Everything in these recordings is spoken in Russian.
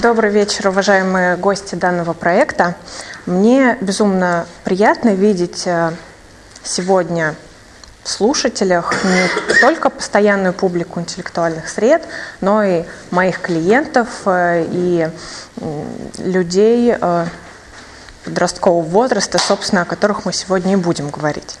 Добрый вечер, уважаемые гости данного проекта. Мне безумно приятно видеть сегодня в слушателях не только постоянную публику интеллектуальных сред, но и моих клиентов и людей подросткового возраста, собственно, о которых мы сегодня и будем говорить.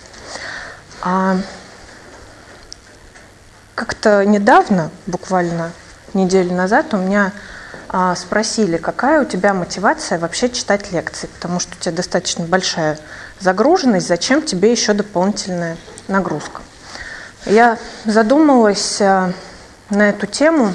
Как-то недавно, буквально неделю назад, у меня спросили, какая у тебя мотивация вообще читать лекции, потому что у тебя достаточно большая загруженность, зачем тебе еще дополнительная нагрузка. Я задумалась на эту тему,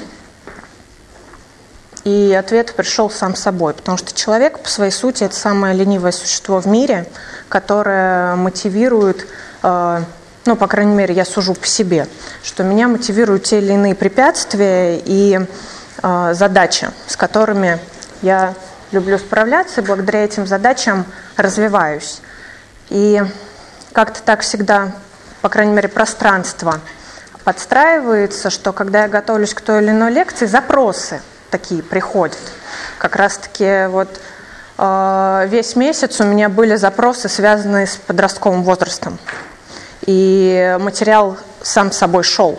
и ответ пришел сам собой, потому что человек по своей сути это самое ленивое существо в мире, которое мотивирует, по крайней мере, я сужу по себе, что меня мотивируют те или иные препятствия и задачи, с которыми я люблю справляться, и благодаря этим задачам развиваюсь. И как-то так всегда, по крайней мере, пространство подстраивается, что когда я готовлюсь к той или иной лекции, запросы такие приходят. Как раз-таки весь месяц у меня были запросы, связанные с подростковым возрастом. И материал сам собой шел.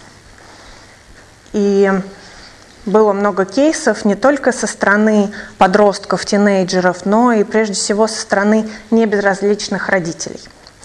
И было много кейсов не только со стороны подростков, тинейджеров, но и прежде всего со стороны небезразличных родителей.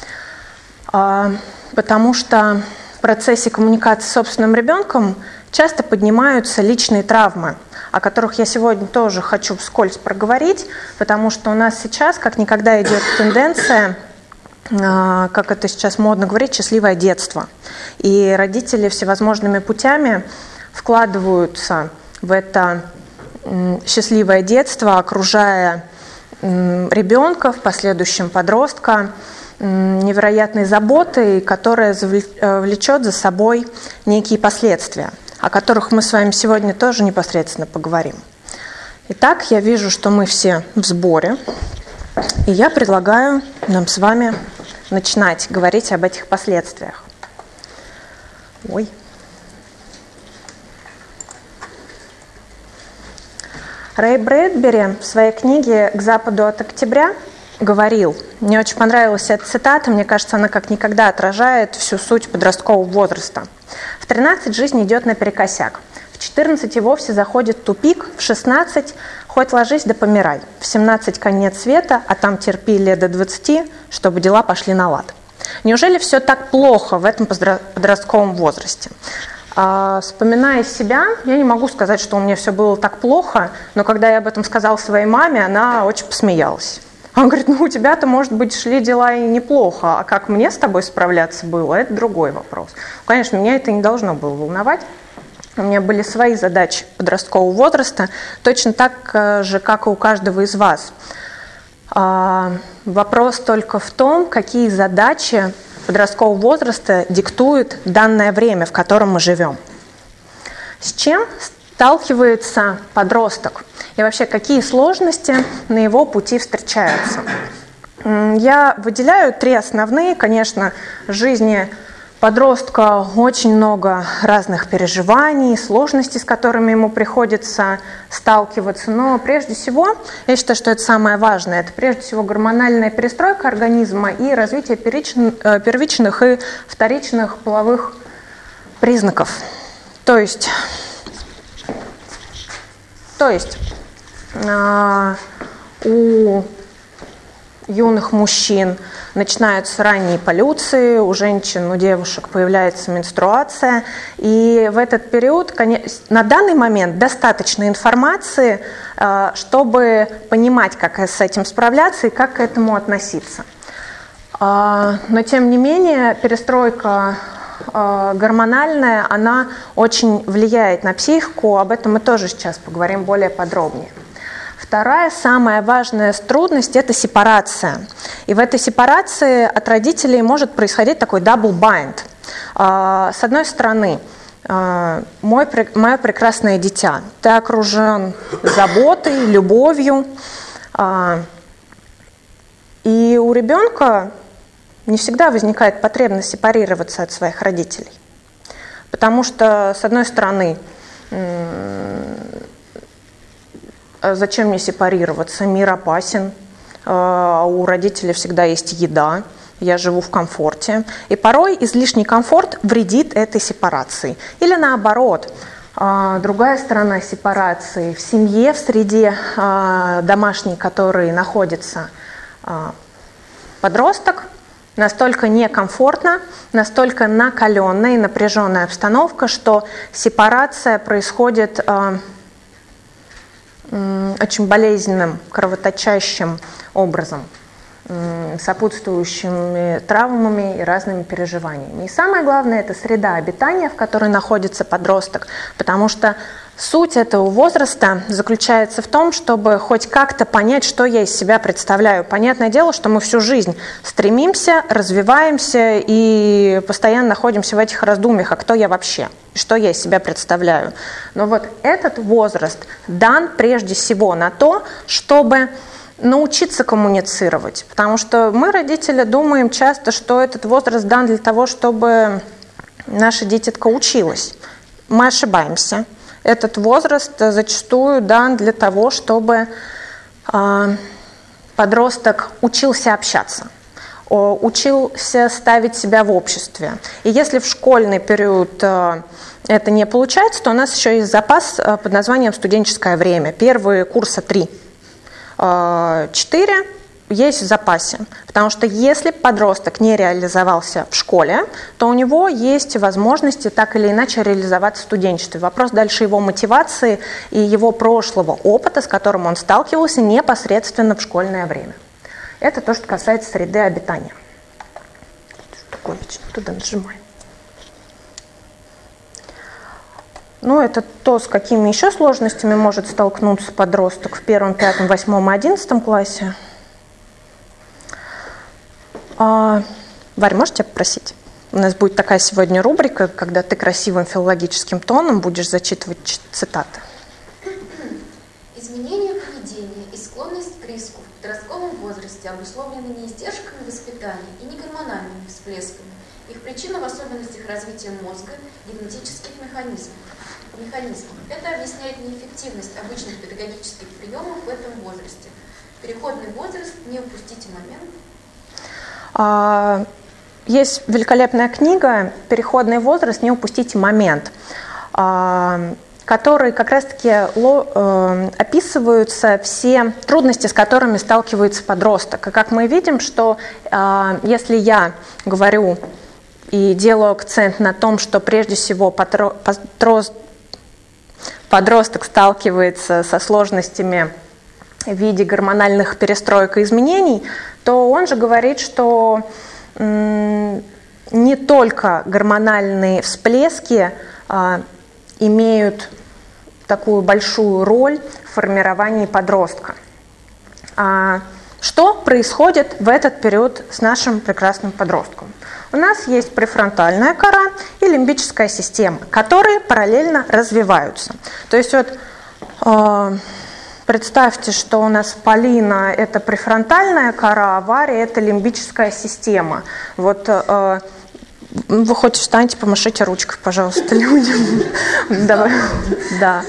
Потому что в процессе коммуникации с собственным ребенком часто поднимаются личные травмы, о которых я сегодня тоже хочу вскользь проговорить, потому что у нас сейчас как никогда идет тенденция, как это сейчас модно говорить, счастливое детство. И родители всевозможными путями вкладываются в это счастливое детство, окружая ребенка, в последующем подростка, невероятной заботой, которая влечет за собой некие последствия, о которых мы с вами сегодня тоже непосредственно поговорим. Итак, я вижу, что мы все в сборе, и я предлагаю нам с вами начинать говорить об этих последствиях. Рэй Брэдбери в своей книге «К западу от октября» говорил, мне очень понравилась эта цитата, мне кажется, она как никогда отражает всю суть подросткового возраста. В 13 жизнь идет наперекосяк, в 14 и вовсе заходит в тупик, в 16 хоть ложись да помирай, в 17 конец света, а там терпи лет до 20, чтобы дела пошли на лад. Неужели все так плохо в этом подростковом возрасте? Вспоминая себя, я не могу сказать, что у меня все было так плохо, но когда я об этом сказала своей маме, она очень посмеялась. Она говорит, у тебя-то, может быть, шли дела и неплохо, а как мне с тобой справляться было, это другой вопрос. Конечно, меня это не должно было волновать. У меня были свои задачи подросткового возраста, точно так же, как и у каждого из вас. Вопрос только в том, какие задачи подросткового возраста диктует данное время, в котором мы живем. С чем сталкивается подросток? И вообще, какие сложности на его пути встречаются? Я выделяю 3 основные. Конечно, в жизни подростка очень много разных переживаний, сложностей, с которыми ему приходится сталкиваться. Но прежде всего, я считаю, что это самое важное, это прежде всего гормональная перестройка организма и развитие первичных и вторичных половых признаков. То есть у юных мужчин начинаются ранние полюции, у женщин, у девушек появляется менструация. И в этот период, на данный момент, достаточно информации, чтобы понимать, как с этим справляться и как к этому относиться. Но, тем не менее, перестройка гормональная, она очень влияет на психику. Об этом мы тоже сейчас поговорим более подробнее. Вторая, самая важная трудность – это сепарация. И в этой сепарации от родителей может происходить такой double bind. С одной стороны, мое прекрасное дитя, ты окружен заботой, любовью. И у ребенка не всегда возникает потребность сепарироваться от своих родителей. Потому что, с одной стороны, зачем мне сепарироваться, мир опасен, у родителей всегда есть еда, я живу в комфорте. И порой излишний комфорт вредит этой сепарации. Или наоборот, другая сторона сепарации. В семье, в среде домашней, которой находится подросток, настолько некомфортно, настолько накаленная и напряженная обстановка, что сепарация происходит очень болезненным, кровоточащим образом, сопутствующими травмами и разными переживаниями. И самое главное – это среда обитания, в которой находится подросток, потому что суть этого возраста заключается в том, чтобы хоть как-то понять, что я из себя представляю. Понятное дело, что мы всю жизнь стремимся, развиваемся и постоянно находимся в этих раздумьях, а кто я вообще, что я из себя представляю. Но вот этот возраст дан прежде всего на то, чтобы научиться коммуницировать, потому что мы, родители, думаем часто, что этот возраст дан для того, чтобы наша дитятка училась. Мы ошибаемся. Этот возраст зачастую дан для того, чтобы подросток учился общаться, учился ставить себя в обществе. И если в школьный период это не получается, то у нас еще есть запас под названием «Студенческое время». Первые курса 3. 4 есть в запасе, потому что если подросток не реализовался в школе, то у него есть возможности так или иначе реализоваться в студенчестве. Вопрос дальше его мотивации и его прошлого опыта, с которым он сталкивался непосредственно в школьное время. Это то, что касается среды обитания. Что такое? Туда нажимаем. Ну, это то, с какими еще сложностями может столкнуться подросток в 1, 5, 8, 11 классе. Варя, можешь тебя попросить? У нас будет такая сегодня рубрика, когда ты красивым филологическим тоном будешь зачитывать цитаты. Изменение поведения и склонность к риску в подростковом возрасте обусловлены не издержками воспитания и не гормональными всплесками. Их причина в особенностях развития мозга, генетических механизмов. Это объясняет неэффективность обычных педагогических приемов в этом возрасте. Переходный возраст, не упустите момент. Есть великолепная книга «Переходный возраст, не упустите момент», который как раз-таки описываются все трудности, с которыми сталкивается подросток. И как мы видим, что если я говорю и делаю акцент на том, что прежде всего подросток сталкивается со сложностями в виде гормональных перестроек и изменений, то он же говорит, что не только гормональные всплески имеют такую большую роль в формировании подростка. Что происходит в этот период с нашим прекрасным подростком? У нас есть префронтальная кора и лимбическая система, которые параллельно развиваются. То есть вот представьте, что у нас Полина – это префронтальная кора, а Варя – это лимбическая система. Вот вы хоть встаньте, помашите ручкой, пожалуйста, людям. Да.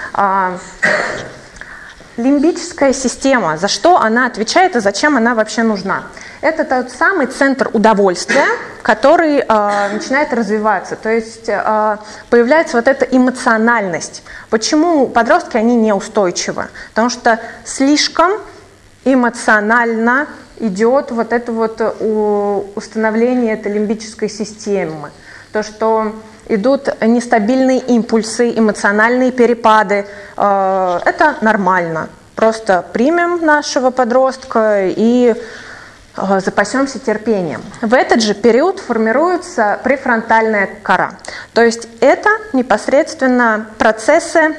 Лимбическая система, за что она отвечает и зачем она вообще нужна? Это тот самый центр удовольствия, который начинает развиваться. То есть появляется вот эта эмоциональность. Почему подростки, они неустойчивы? Потому что слишком эмоционально идет вот это вот установление этой лимбической системы. То, что идут нестабильные импульсы, эмоциональные перепады. Это нормально. Просто примем нашего подростка и запасемся терпением. В этот же период формируется префронтальная кора. То есть это непосредственно процессы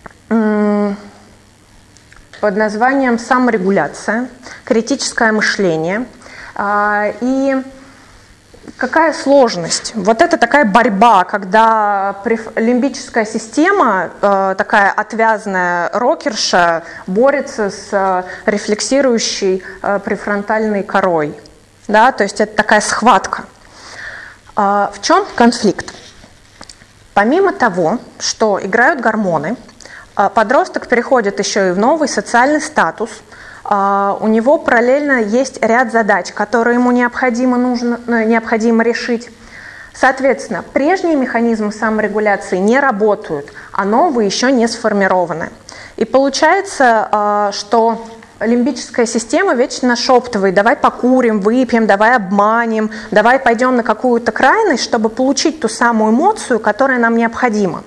под названием саморегуляция, критическое мышление. И какая сложность? Вот это такая борьба, когда лимбическая система, такая отвязная рокерша, борется с рефлексирующей префронтальной корой. Да? То есть это такая схватка. В чем конфликт? Помимо того, что играют гормоны, подросток переходит еще и в новый социальный статус. У него параллельно есть ряд задач, которые ему необходимо решить. Соответственно, прежние механизмы саморегуляции не работают, а новые еще не сформированы. И получается, что лимбическая система вечно нашептывает: давай покурим, выпьем, давай обманем, давай пойдем на какую-то крайность, чтобы получить ту самую эмоцию, которая нам необходима.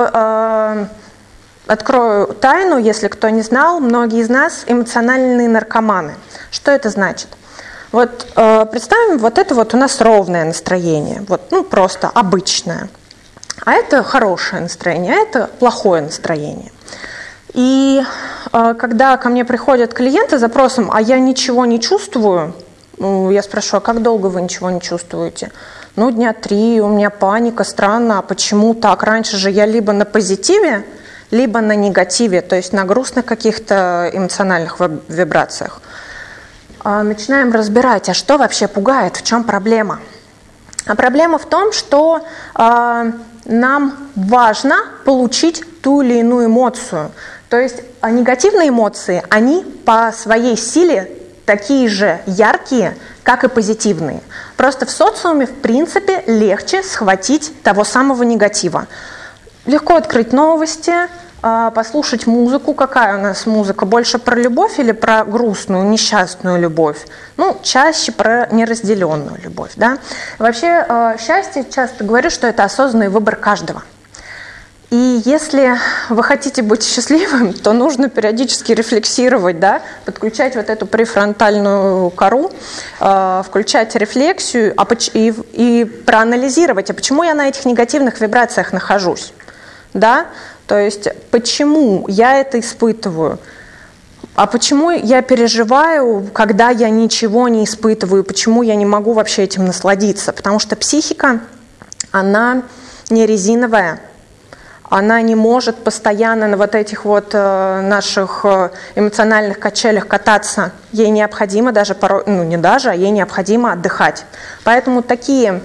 Открою тайну, если кто не знал, многие из нас эмоциональные наркоманы. Что это значит? Вот представим, вот это вот у нас ровное настроение, вот, ну просто обычное. А это хорошее настроение, а это плохое настроение. И когда ко мне приходят клиенты с запросом: а я ничего не чувствую, я спрашиваю: а как долго вы ничего не чувствуете? Ну, дня 3, у меня паника, странно, а почему так? Раньше же я либо на позитиве, либо на негативе, то есть на грустных каких-то эмоциональных вибрациях. Начинаем разбирать, а что вообще пугает, в чем проблема. А проблема в том, что нам важно получить ту или иную эмоцию. То есть негативные эмоции, они по своей силе такие же яркие, как и позитивные. Просто в социуме, в принципе, легче схватить того самого негатива. Легко открыть новости, послушать музыку. Какая у нас музыка? Больше про любовь или про грустную, несчастную любовь? Ну, чаще про неразделенную любовь, да? Вообще, счастье, часто говорю, что это осознанный выбор каждого. И если вы хотите быть счастливым, то нужно периодически рефлексировать, да? Подключать вот эту префронтальную кору, включать рефлексию и проанализировать, а почему я на этих негативных вибрациях нахожусь, да? То есть, почему я это испытываю? А почему я переживаю, когда я ничего не испытываю? Почему я не могу вообще этим насладиться? Потому что психика, она не резиновая. Она не может постоянно на вот этих вот наших эмоциональных качелях кататься. Ей необходимо даже порой, ну не даже, а ей необходимо отдыхать. Поэтому такие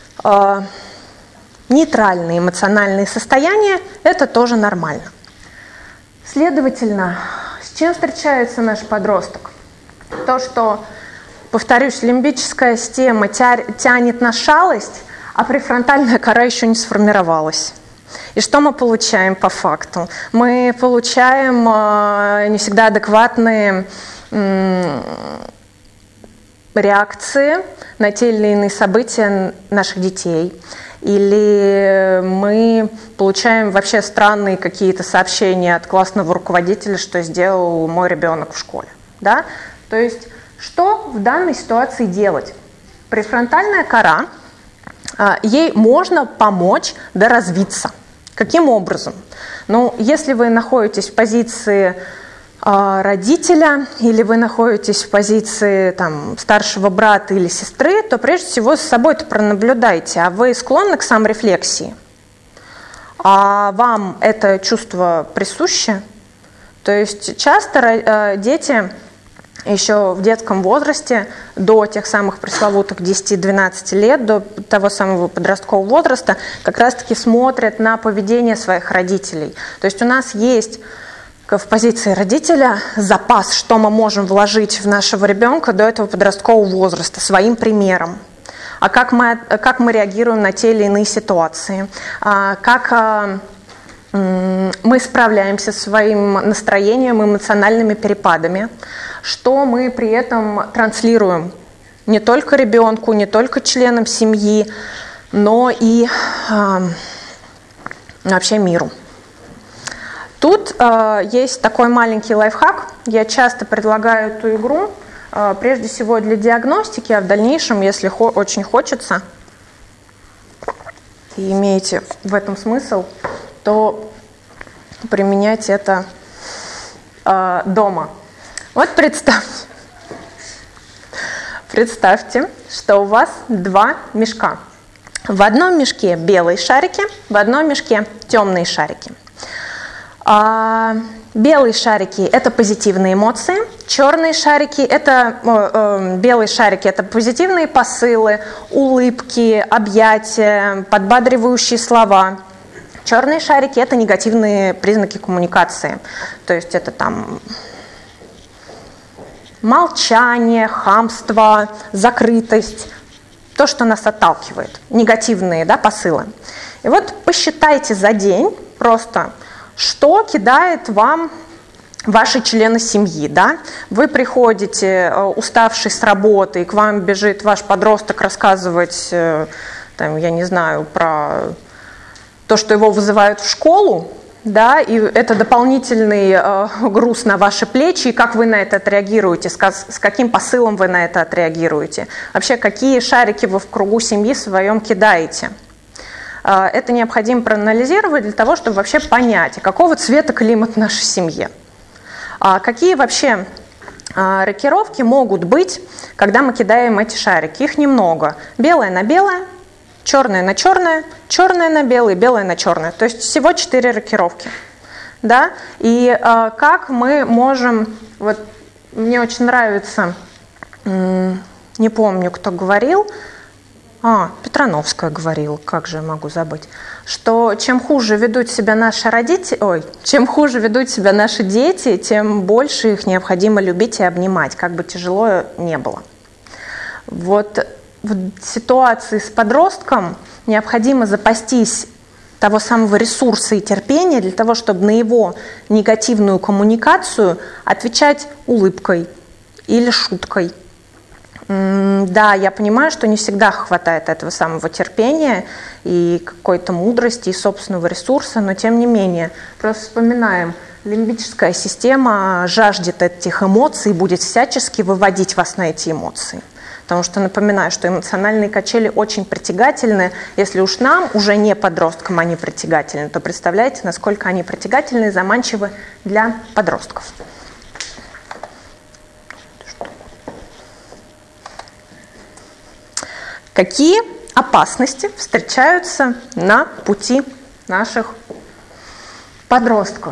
нейтральные эмоциональные состояния – это тоже нормально. Следовательно, с чем встречается наш подросток? То, что, повторюсь, лимбическая система тянет на шалость, а префронтальная кора еще не сформировалась. И что мы получаем по факту? Мы получаем не всегда адекватные реакции на те или иные события наших детей. Или мы получаем вообще странные какие-то сообщения от классного руководителя, что сделал мой ребенок в школе. Да? То есть, что в данной ситуации делать? Префронтальная кора, ей можно помочь доразвиться. Каким образом? Ну, если вы находитесь в позиции родителя или вы находитесь в позиции там, старшего брата или сестры, то прежде всего с собой-то пронаблюдайте. А вы склонны к саморефлексии? А вам это чувство присуще? То есть часто дети еще в детском возрасте, до тех самых пресловутых 10-12 лет, до того самого подросткового возраста, как раз-таки смотрят на поведение своих родителей. То есть у нас есть в позиции родителя запас, что мы можем вложить в нашего ребенка до этого подросткового возраста, своим примером. А как мы реагируем на те или иные ситуации, как мы справляемся со своим настроением, эмоциональными перепадами, что мы при этом транслируем не только ребенку, не только членам семьи, но и вообще миру. Тут есть такой маленький лайфхак. Я часто предлагаю эту игру, прежде всего для диагностики, а в дальнейшем, если очень хочется, и имеете в этом смысл, то применять это дома. Вот представьте, что у вас два мешка. В одном мешке белые шарики, в одном мешке темные шарики. Белые шарики – это позитивные эмоции, черные шарики – это белые шарики – это позитивные посылы, улыбки, объятия, подбадривающие слова. Черные шарики – это негативные признаки коммуникации. То есть это там молчание, хамство, закрытость, то, что нас отталкивает, негативные, да, посылы. И вот посчитайте за день просто, что кидает вам ваши члены семьи, да? Вы приходите уставший с работы, и к вам бежит ваш подросток рассказывать, там, я не знаю, про то, что его вызывают в школу, да, и это дополнительный груз на ваши плечи, и как вы на это отреагируете, с каким посылом вы на это отреагируете, вообще какие шарики вы в кругу семьи своем кидаете. Это необходимо проанализировать для того, чтобы вообще понять, какого цвета климат в нашей семье. Какие вообще рокировки могут быть, когда мы кидаем эти шарики? Их немного. Белое на белое, черное на черное, черное на белое, белое на черное. То есть всего 4 рокировки. Да? И как мы можем... Вот мне очень нравится, не помню, кто говорил, Петрановская говорила, как же я могу забыть, что чем хуже ведут себя наши родители, чем хуже ведут себя наши дети, тем больше их необходимо любить и обнимать, как бы тяжело не было. Вот в ситуации с подростком необходимо запастись того самого ресурса и терпения для того, чтобы на его негативную коммуникацию отвечать улыбкой или шуткой. Да, я понимаю, что не всегда хватает этого самого терпения и какой-то мудрости и собственного ресурса, но тем не менее, просто вспоминаем, лимбическая система жаждет этих эмоций и будет всячески выводить вас на эти эмоции. Потому что напоминаю, что эмоциональные качели очень притягательны. Если уж нам, уже не подросткам, они притягательны, то представляете, насколько они притягательны и заманчивы для подростков. Какие опасности встречаются на пути наших подростков?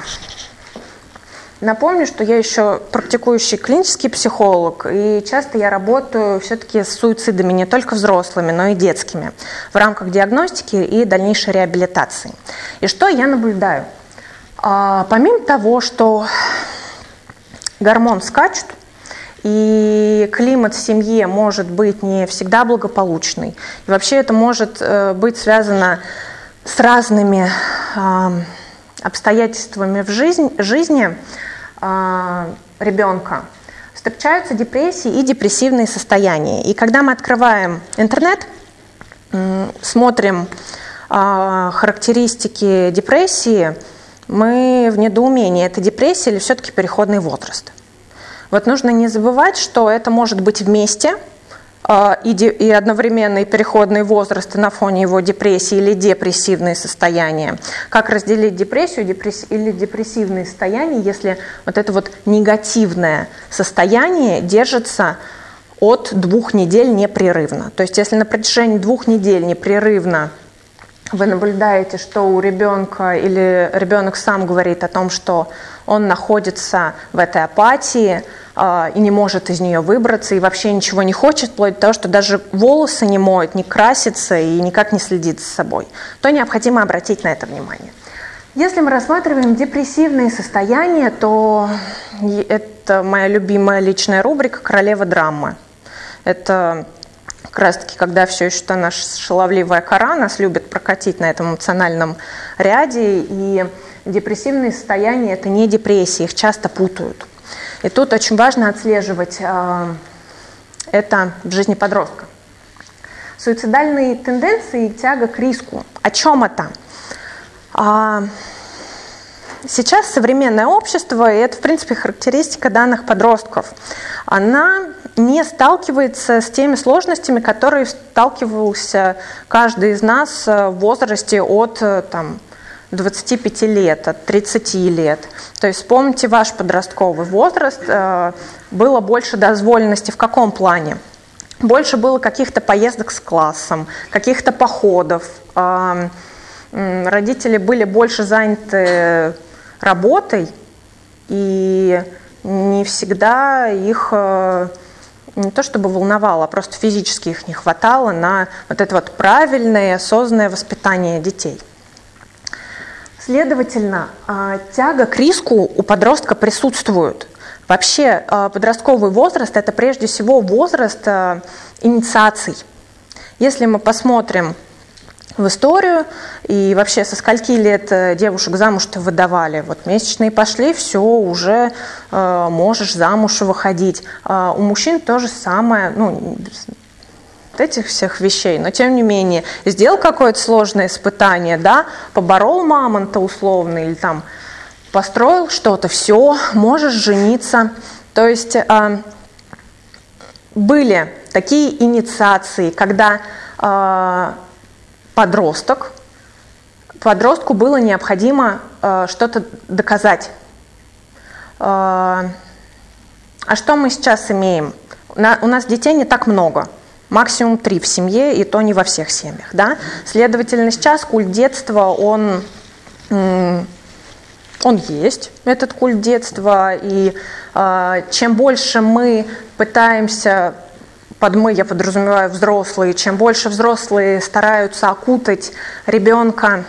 Напомню, что я еще практикующий клинический психолог, и часто я работаю все-таки с суицидами не только взрослыми, но и детскими в рамках диагностики и дальнейшей реабилитации. И что я наблюдаю? Помимо того, что гормон скачет, и климат в семье может быть не всегда благополучный. И вообще это может быть связано с разными обстоятельствами в жизни ребенка. Встречаются депрессии и депрессивные состояния. И когда мы открываем интернет, смотрим характеристики депрессии, мы в недоумении, это депрессия или все-таки переходный возраст. Вот нужно не забывать, что это может быть вместе и одновременный переходный возраст на фоне его депрессии или депрессивные состояния. Как разделить депрессию или депрессивные состояния, если вот это вот негативное состояние держится от 2 недель непрерывно. То есть если на протяжении 2 недель непрерывно вы наблюдаете, что у ребенка или ребенок сам говорит о том, что он находится в этой апатии и не может из нее выбраться, и вообще ничего не хочет, вплоть до того, что даже волосы не моет, не красится и никак не следит за собой, то необходимо обратить на это внимание. Если мы рассматриваем депрессивные состояния, то это моя любимая личная рубрика «Королева драмы». Это как раз-таки, когда все еще та наша шаловливая кора нас любит прокатить на этом эмоциональном ряде, и депрессивные состояния – это не депрессии, их часто путают. И тут очень важно отслеживать это в жизни подростка. Суицидальные тенденции и тяга к риску. О чем это? Сейчас современное общество, и это, в принципе, характеристика данных подростков, она не сталкивается с теми сложностями, которые сталкивался каждый из нас в возрасте от 25 лет, от 30 лет. То есть вспомните ваш подростковый возраст, было больше дозволенности в каком плане? Больше было каких-то поездок с классом, каких-то походов. Родители были больше заняты работой, и не всегда их не то чтобы волновало, а просто физически их не хватало на вот это вот правильное, осознанное воспитание детей. Следовательно, тяга к риску у подростка присутствует. Вообще подростковый возраст – это прежде всего возраст инициаций. Если мы посмотрим в историю и вообще со скольки лет девушек замуж-то выдавали, вот месячные пошли, все, уже можешь замуж выходить. У мужчин то же самое, этих всех вещей, но тем не менее сделал какое-то сложное испытание, да, поборол мамонта условно или там построил что-то, все, можешь жениться. То есть были такие инициации, когда подростку было необходимо что-то доказать. А что мы сейчас имеем? У нас детей не так много. Максимум 3 в семье, и то не во всех семьях. Да? Следовательно, сейчас культ детства, он есть, этот культ детства. И чем больше мы пытаемся, под «мы» я подразумеваю взрослые, чем больше взрослые стараются окутать ребенка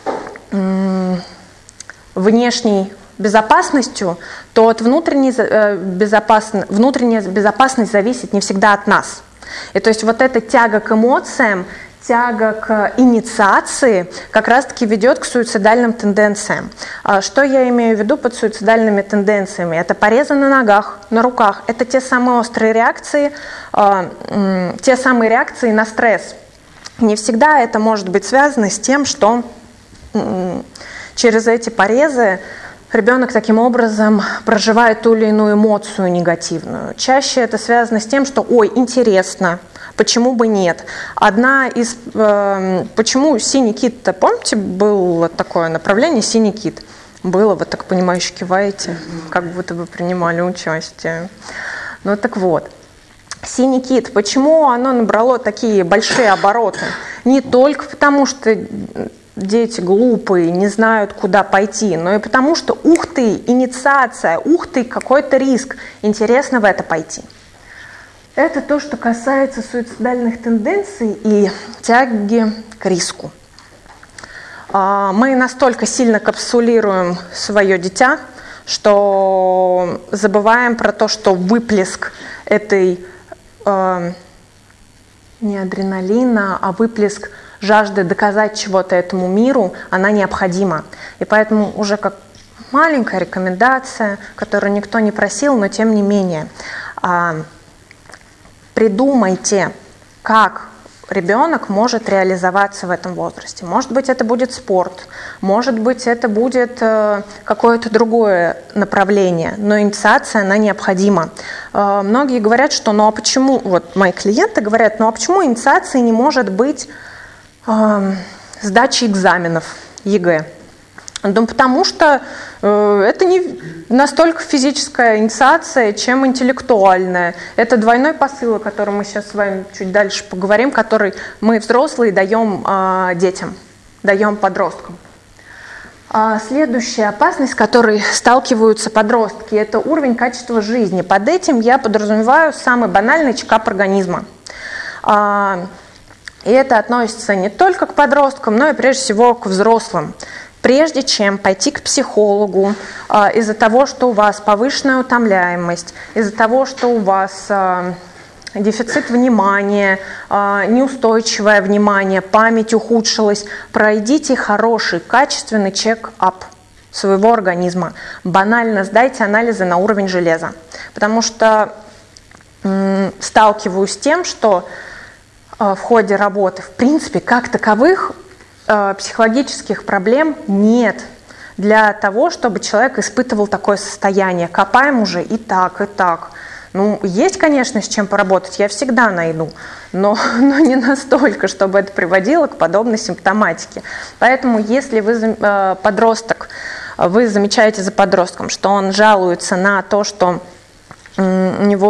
внешней безопасностью, то от внутренняя безопасность зависит не всегда от нас. И то есть вот эта тяга к эмоциям, тяга к инициации как раз-таки ведет к суицидальным тенденциям. Что я имею в виду под суицидальными тенденциями? Это порезы на ногах, на руках. Это те самые острые реакции, те самые реакции на стресс. Не всегда это может быть связано с тем, что через эти порезы ребенок таким образом проживает ту или иную эмоцию негативную. Чаще это связано с тем, что «ой, интересно, почему бы нет?». Почему «Синий кит»-то, помните, было такое направление «Синий кит»? Было, вы так понимающе киваете, как будто вы принимали участие. Ну так вот, «Синий кит», почему оно набрало такие большие обороты? Не только потому, что дети глупые, не знают, куда пойти, но и потому, что ух ты, инициация, ух ты, какой-то риск, интересно в это пойти. Это то, что касается суицидальных тенденций и тяги к риску. Мы настолько сильно капсулируем свое дитя, что забываем про то, что выплеск этой не адреналина, а выплеск жажды доказать чего-то этому миру, она необходима. И поэтому уже как маленькая рекомендация, которую никто не просил, но тем не менее, придумайте, как ребенок может реализоваться в этом возрасте. Может быть, это будет спорт, может быть, это будет какое-то другое направление, но инициация, она необходима. Многие говорят, что ну а почему, вот мои клиенты говорят, ну а почему инициация не может быть сдачи экзаменов ЕГЭ? Ну, потому что это не настолько физическая инициация, чем интеллектуальная. Это двойной посыл, о котором мы сейчас с вами чуть дальше поговорим, который мы, взрослые, даем детям, даем подросткам. Следующая опасность, с которой сталкиваются подростки, это уровень качества жизни. Под этим я подразумеваю самый банальный чекап организма. И это относится не только к подросткам, но и прежде всего к взрослым. Прежде чем пойти к психологу из-за того, что у вас повышенная утомляемость, из-за того, что у вас дефицит внимания, неустойчивое внимание, память ухудшилась, пройдите хороший, качественный чек-ап своего организма. Банально сдайте анализы на уровень железа. Потому что сталкиваюсь с тем, что в ходе работы, в принципе, как таковых психологических проблем нет для того, чтобы человек испытывал такое состояние. Копаем уже и так, и так. Ну, есть, конечно, с чем поработать, я всегда найду, но не настолько, чтобы это приводило к подобной симптоматике. Поэтому, если вы подросток, вы замечаете за подростком, что он жалуется на то, что у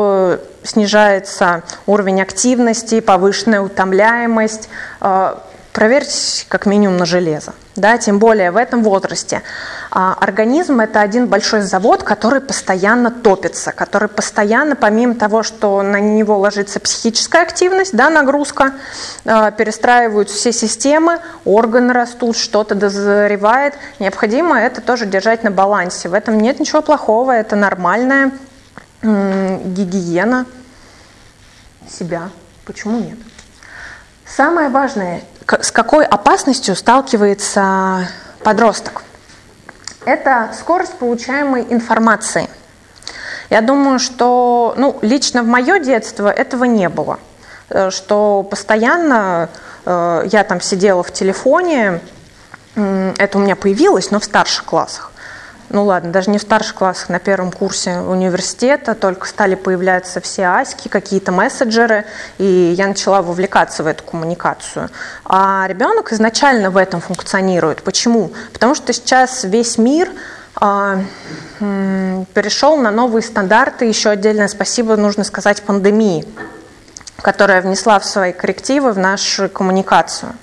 него снижается уровень активности, повышенная утомляемость, проверьте как минимум на железо. Да? Тем более в этом возрасте. Организм – это один большой завод, который постоянно топится, который постоянно, помимо того, что на него ложится психическая активность, да, нагрузка, перестраиваются все системы, органы растут, что-то дозревает. Необходимо это тоже держать на балансе. В этом нет ничего плохого, это нормальная гигиена себя. Почему нет? Самое важное, с какой опасностью сталкивается подросток, это скорость получаемой информации. Я думаю, что лично в мое детство этого не было, что постоянно я там сидела в телефоне, это у меня появилось, но в старших классах. Ладно, даже не в старших классах, на первом курсе университета только стали появляться все аськи, какие-то мессенджеры, и я начала вовлекаться в эту коммуникацию. А ребенок изначально в этом функционирует. Почему? Потому что сейчас весь мир перешел на новые стандарты. Еще отдельное спасибо нужно сказать пандемии, которая внесла в свои коррективы в нашу коммуникацию.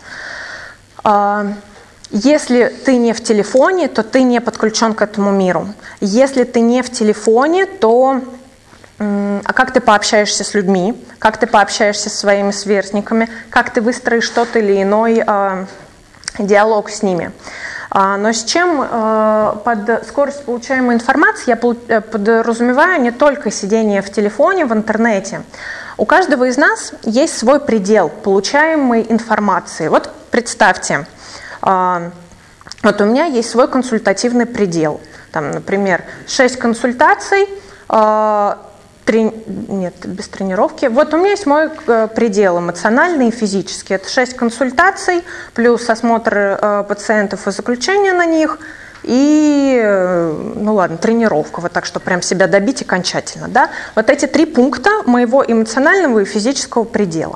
Если ты не в телефоне, то ты не подключен к этому миру. Если ты не в телефоне, то как ты пообщаешься с людьми, как ты пообщаешься со своими сверстниками, как ты выстроишь тот или иной диалог с ними. Но с чем под скорость получаемой информации я подразумеваю не только сидение в телефоне, в интернете. У каждого из нас есть свой предел получаемой информации. Вот представьте, вот у меня есть свой консультативный предел. Там, например, 6 консультаций, без тренировки. Вот у меня есть мой предел эмоциональный и физический. Это 6 консультаций, плюс осмотр пациентов и заключение на них, и, тренировка, вот так, что прям себя добить окончательно. Да? Вот эти 3 пункта моего эмоционального и физического предела.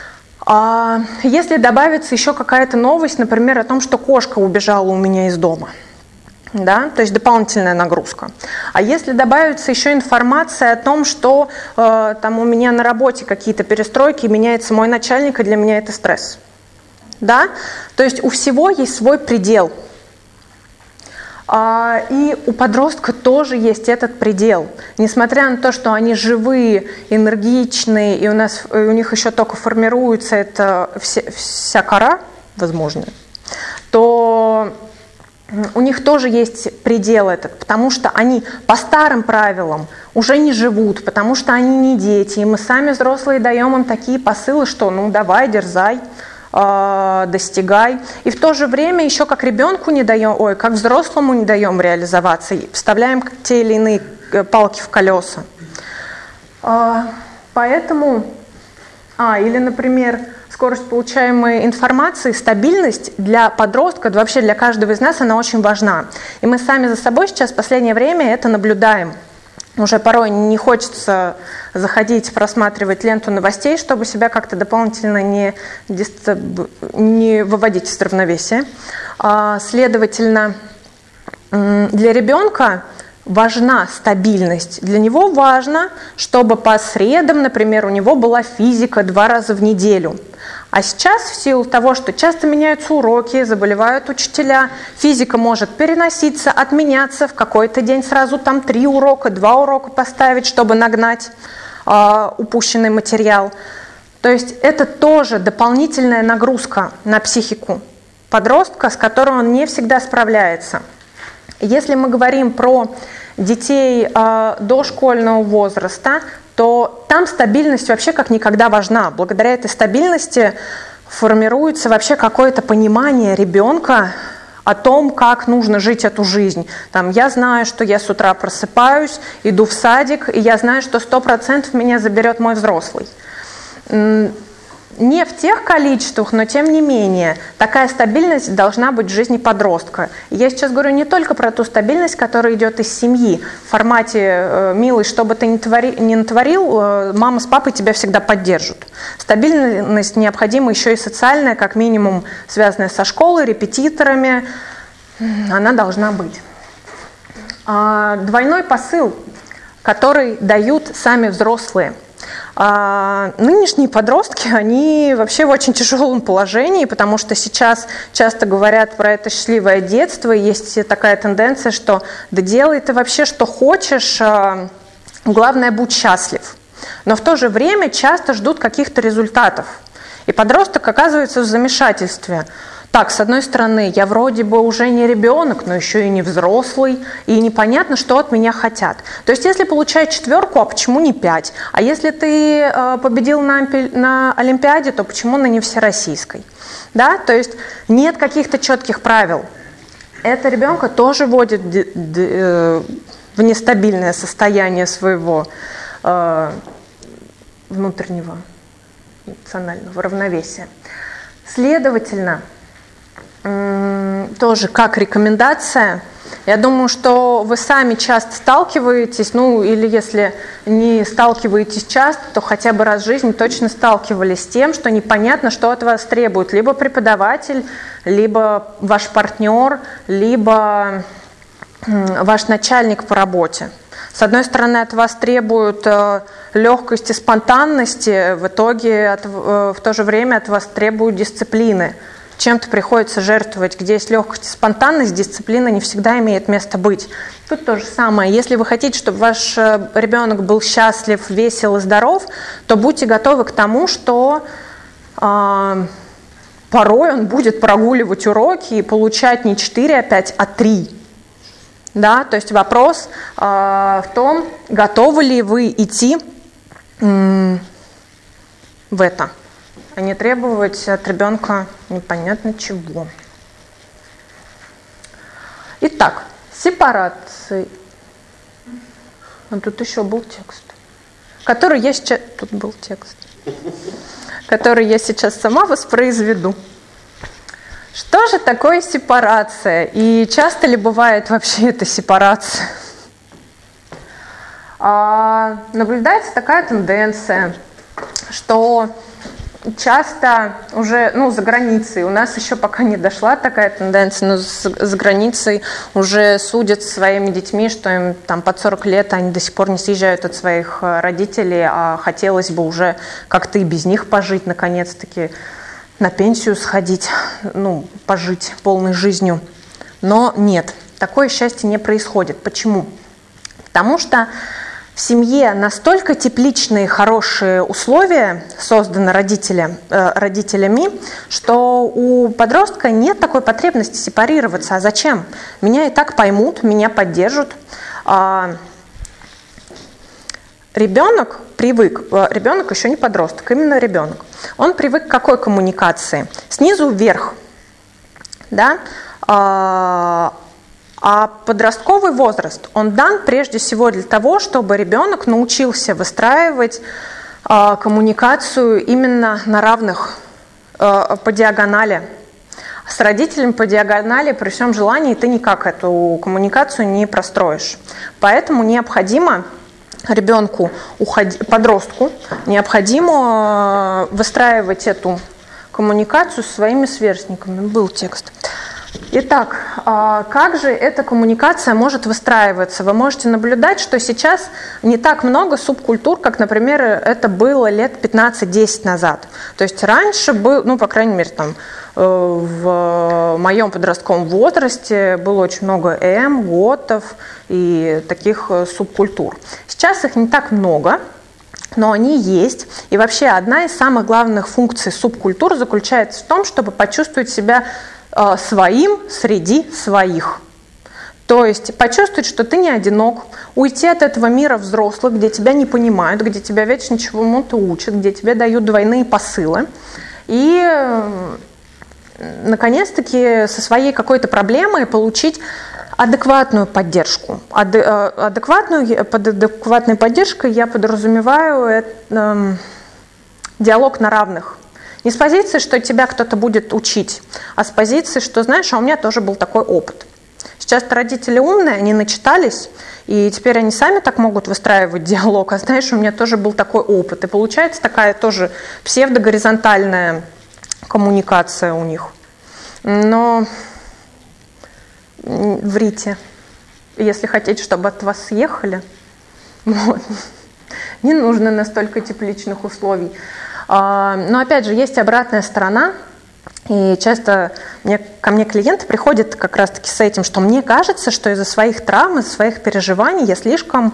Если добавится еще какая-то новость, например, о том, что кошка убежала у меня из дома, да, то есть дополнительная нагрузка. А если добавится еще информация о том, что там у меня на работе какие-то перестройки, меняется мой начальник, и для меня это стресс. Да? То есть у всего есть свой предел. И у подростка тоже есть этот предел. Несмотря на то, что они живые, энергичные, и у них еще только формируется эта вся кора возможная, то у них тоже есть предел этот, потому что они по старым правилам уже не живут, потому что они не дети, и мы сами взрослые даем им такие посылы, что давай, дерзай, достигай. И в то же время еще как ребенку не даем, как взрослому не даем реализоваться, и вставляем те или иные палки в колеса. Поэтому, или, например, скорость получаемой информации, стабильность для подростка, да вообще для каждого из нас, она очень важна. И мы сами за собой сейчас в последнее время это наблюдаем. Уже порой не хочется заходить, просматривать ленту новостей, чтобы себя как-то дополнительно не выводить из равновесия. Следовательно, для ребенка важна стабильность. Для него важно, чтобы по средам, например, у него была физика 2 раза в неделю. А сейчас, в силу того, что часто меняются уроки, заболевают учителя, физика может переноситься, отменяться, в какой-то день сразу там 3 урока, 2 урока поставить, чтобы нагнать упущенный материал. То есть это тоже дополнительная нагрузка на психику подростка, с которой он не всегда справляется. Если мы говорим про детей дошкольного возраста, то там стабильность вообще как никогда важна. Благодаря этой стабильности формируется вообще какое-то понимание ребенка о том, как нужно жить эту жизнь. Я знаю, что я с утра просыпаюсь, иду в садик, и я знаю, что 100% меня заберет мой взрослый. Не в тех количествах, но тем не менее, такая стабильность должна быть в жизни подростка. И я сейчас говорю не только про ту стабильность, которая идет из семьи, в формате «милый, что бы ты ни натворил, мама с папой тебя всегда поддержат». Стабильность необходима еще и социальная, как минимум связанная со школой, репетиторами, она должна быть. Двойной посыл, который дают сами взрослые. Нынешние подростки, они вообще в очень тяжелом положении, потому что сейчас часто говорят про это счастливое детство, и есть такая тенденция, что да делай ты вообще что хочешь, главное будь счастлив. Но в то же время часто ждут каких-то результатов. И подросток оказывается в замешательстве. Так, с одной стороны, я вроде бы уже не ребенок, но еще и не взрослый, и непонятно, что от меня хотят. То есть, если получать 4, а почему не 5? А если ты победил на Олимпиаде, то почему на не всероссийской? Да? То есть, нет каких-то четких правил. Это ребенка тоже вводит в нестабильное состояние своего внутреннего эмоционального равновесия. Следовательно, тоже как рекомендация, я думаю, что вы сами часто сталкиваетесь, ну или если не сталкиваетесь часто, то хотя бы раз в жизни точно сталкивались с тем, что непонятно, что от вас требует либо преподаватель, либо ваш партнер, либо ваш начальник по работе. С одной стороны, от вас требуют легкости, спонтанности, в итоге в то же время от вас требуют дисциплины. Чем-то приходится жертвовать, где есть легкость и спонтанность, дисциплина не всегда имеет место быть. Тут то же самое. Если вы хотите, чтобы ваш ребенок был счастлив, весел и здоров, то будьте готовы к тому, что порой он будет прогуливать уроки и получать не 4, а 5, а 3. Да? То есть вопрос в том, готовы ли вы идти в это, а не требовать от ребенка непонятно чего. Итак, сепарации. А тут еще был текст, который я сейчас... Тут был текст, который я сейчас сама воспроизведу. Что же такое сепарация? И часто ли бывает вообще эта сепарация? Наблюдается такая тенденция, что часто уже, за границей, у нас еще пока не дошла такая тенденция, но за границей уже судят своими детьми, что им там под 40 лет они до сих пор не съезжают от своих родителей, а хотелось бы уже как-то и без них пожить, наконец-таки, на пенсию сходить, пожить полной жизнью. Но нет, такое счастье не происходит. Почему? Потому что в семье настолько тепличные, хорошие условия созданы родителями, что у подростка нет такой потребности сепарироваться. А зачем? Меня и так поймут, меня поддержат. Ребенок еще не подросток, именно ребенок. Он привык к какой коммуникации? Снизу вверх. Да? А подростковый возраст, он дан прежде всего для того, чтобы ребенок научился выстраивать коммуникацию именно на равных, по диагонали. С родителями по диагонали при всем желании ты никак эту коммуникацию не простроишь. Поэтому необходимо подростку, необходимо выстраивать эту коммуникацию со своими сверстниками. Был текст. Итак, как же эта коммуникация может выстраиваться? Вы можете наблюдать, что сейчас не так много субкультур, как, например, это было лет 15-10 назад. То есть раньше был, по крайней мере, в моем подростковом возрасте было очень много готов и таких субкультур. Сейчас их не так много, но они есть. И вообще одна из самых главных функций субкультур заключается в том, чтобы почувствовать себя своим среди своих. То есть почувствовать, что ты не одинок, уйти от этого мира взрослых, где тебя не понимают, где тебя вечно чему-то учат, где тебе дают двойные посылы. И, наконец-таки, со своей какой-то проблемой получить адекватную поддержку. Под адекватной поддержкой я подразумеваю диалог на равных. Не с позиции, что тебя кто-то будет учить, а с позиции, что, знаешь, у меня тоже был такой опыт. Сейчас-то родители умные, они начитались, и теперь они сами так могут выстраивать диалог, а знаешь, у меня тоже был такой опыт. И получается такая тоже псевдогоризонтальная коммуникация у них. Но врите, если хотите, чтобы от вас съехали. Вот. не нужно настолько тепличных условий. Но опять же, есть обратная сторона. И часто ко мне клиенты приходят как раз-таки с этим, что мне кажется, что из-за своих травм, из-за своих переживаний я слишком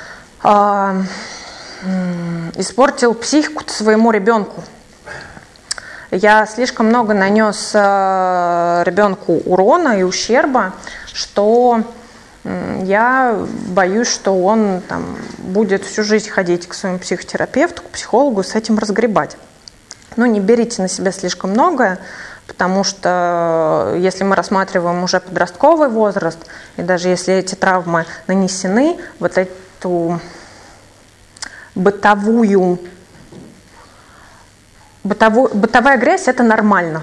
испортил психику своему ребенку. Я слишком много нанес ребенку урона и ущерба, что я боюсь, что он будет всю жизнь ходить к своему психотерапевту, к психологу, с этим разгребать. Не берите на себя слишком многое, потому что если мы рассматриваем уже подростковый возраст, и даже если эти травмы нанесены, вот эту бытовая грязь – это нормально.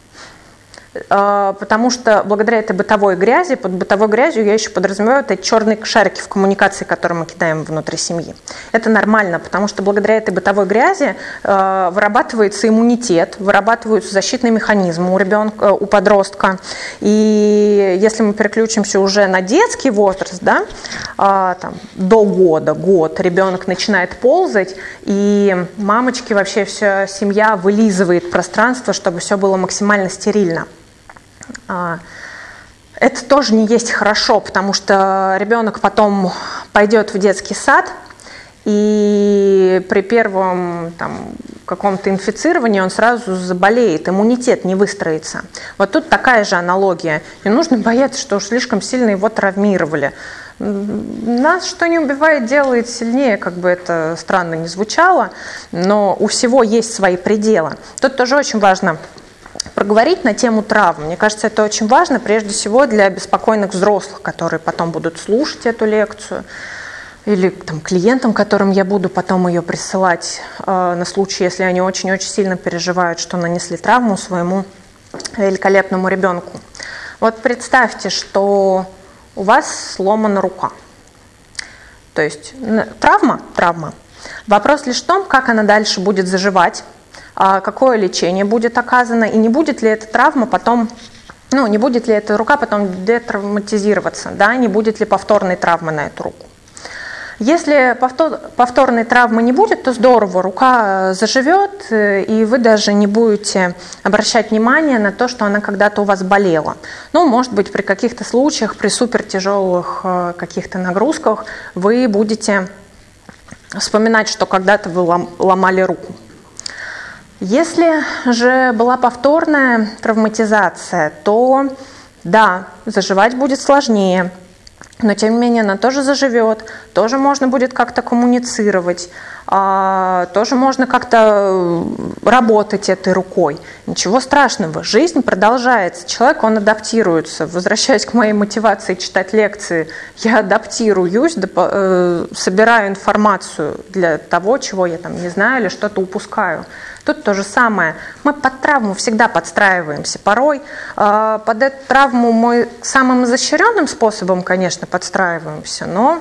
Потому что благодаря этой бытовой грязи, под бытовой грязью я еще подразумеваю эти черные шарики в коммуникации, которые мы кидаем внутри семьи. Это нормально, потому что благодаря этой бытовой грязи вырабатывается иммунитет, вырабатываются защитные механизмы у ребенка, у подростка. И если мы переключимся уже на детский возраст, да, до год ребенок начинает ползать, и мамочки, вообще вся семья вылизывает пространство, чтобы все было максимально стерильно. Это тоже не есть хорошо, потому что ребенок потом пойдет в детский сад, и при первом каком-то инфицировании он сразу заболеет, иммунитет не выстроится. Вот тут такая же аналогия. Не нужно бояться, что уж слишком сильно его травмировали. Нас что не убивает, делает сильнее, как бы это странно ни звучало, но у всего есть свои пределы. Тут тоже очень важно проговорить на тему травм. Мне кажется, это очень важно, прежде всего, для беспокойных взрослых, которые потом будут слушать эту лекцию, или клиентам, которым я буду потом ее присылать на случай, если они очень-очень сильно переживают, что нанесли травму своему великолепному ребенку. Вот представьте, что у вас сломана рука. То есть травма. Вопрос лишь в том, как она дальше будет заживать, какое лечение будет оказано, и не будет ли эта травма потом, не будет ли эта рука потом детравматизироваться, да, не будет ли повторной травмы на эту руку. Если повторной травмы не будет, то здорово, рука заживет, и вы даже не будете обращать внимание на то, что она когда-то у вас болела. Может быть, при каких-то случаях, при супертяжелых каких-то нагрузках вы будете вспоминать, что когда-то вы ломали руку. Если же была повторная травматизация, то да, заживать будет сложнее, но тем не менее она тоже заживет, тоже можно будет как-то коммуницировать, тоже можно как-то работать этой рукой. Ничего страшного, жизнь продолжается, человек, он адаптируется. Возвращаясь к моей мотивации читать лекции, я адаптируюсь, собираю информацию для того, чего я не знаю или что-то упускаю. Тут то же самое. Мы под травму всегда подстраиваемся. Порой под эту травму мы самым изощренным способом, конечно, подстраиваемся, но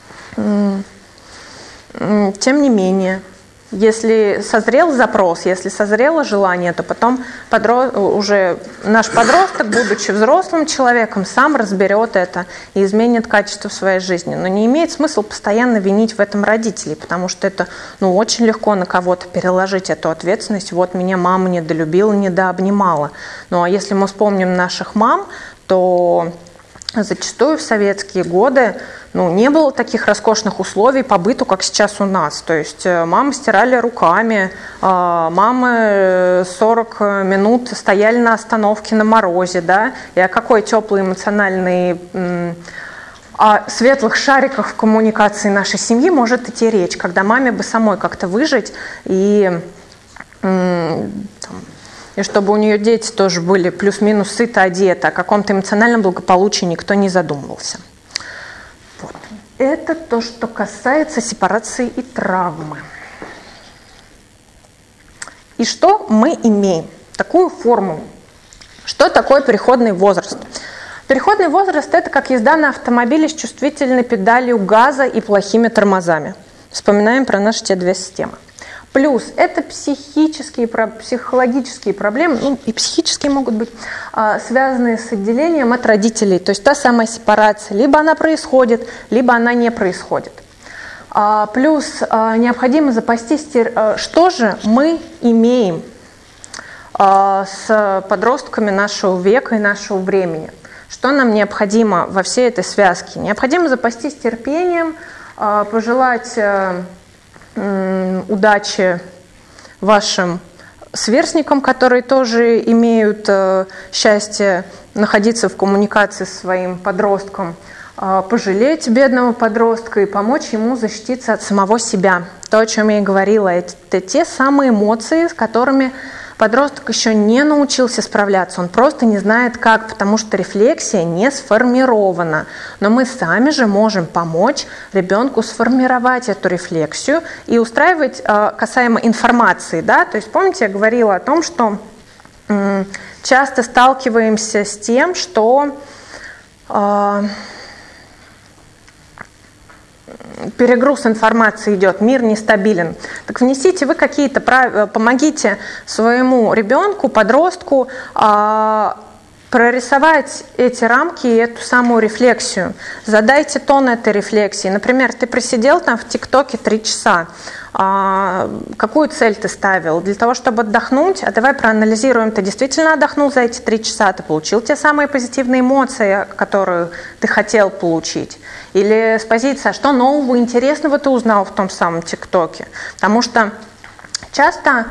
тем не менее, если созрел запрос, если созрело желание, то потом уже наш подросток, будучи взрослым человеком, сам разберет это и изменит качество своей жизни. Но не имеет смысла постоянно винить в этом родителей, потому что это очень легко на кого-то переложить эту ответственность. Вот меня мама недолюбила, недообнимала. А если мы вспомним наших мам, то зачастую в советские годы не было таких роскошных условий по быту, как сейчас у нас. То есть мамы стирали руками, мамы 40 минут стояли на остановке на морозе, да, и о какой теплой эмоциональной, о светлых шариках в коммуникации нашей семьи может идти речь, когда маме бы самой как-то выжить и чтобы у нее дети тоже были плюс-минус сыто одеты, о каком-то эмоциональном благополучии никто не задумывался. Вот. Это то, что касается сепарации и травмы. И что мы имеем? Такую формулу. Что такое переходный возраст? Переходный возраст – это как езда на автомобиле с чувствительной педалью газа и плохими тормозами. Вспоминаем про наши те две системы. Плюс это психологические проблемы, и психические могут быть, связанные с отделением от родителей. То есть та самая сепарация, либо она происходит, либо она не происходит. Плюс необходимо запастись, что же мы имеем с подростками нашего века и нашего времени. Что нам необходимо во всей этой связке? Необходимо запастись терпением, пожелать удачи вашим сверстникам, которые тоже имеют счастье находиться в коммуникации со своим подростком, пожалеть бедного подростка и помочь ему защититься от самого себя. То, о чем я и говорила, это те самые эмоции, с которыми подросток еще не научился справляться, он просто не знает как, потому что рефлексия не сформирована. Но мы сами же можем помочь ребенку сформировать эту рефлексию и устраивать касаемо информации. Да? То есть помните, я говорила о том, что часто сталкиваемся с тем, что перегруз информации идет, мир нестабилен. Так внесите вы какие-то правила, помогите своему ребенку, подростку прорисовать эти рамки и эту самую рефлексию. Задайте тон этой рефлексии. Например, ты просидел там в ТикТоке 3 часа. Какую цель ты ставил? Для того, чтобы отдохнуть? А давай проанализируем, ты действительно отдохнул за эти 3 часа? Ты получил те самые позитивные эмоции, которые ты хотел получить? Или с позиции, а что нового, интересного ты узнал в том самом ТикТоке? Потому что часто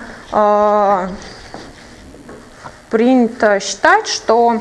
принято считать, что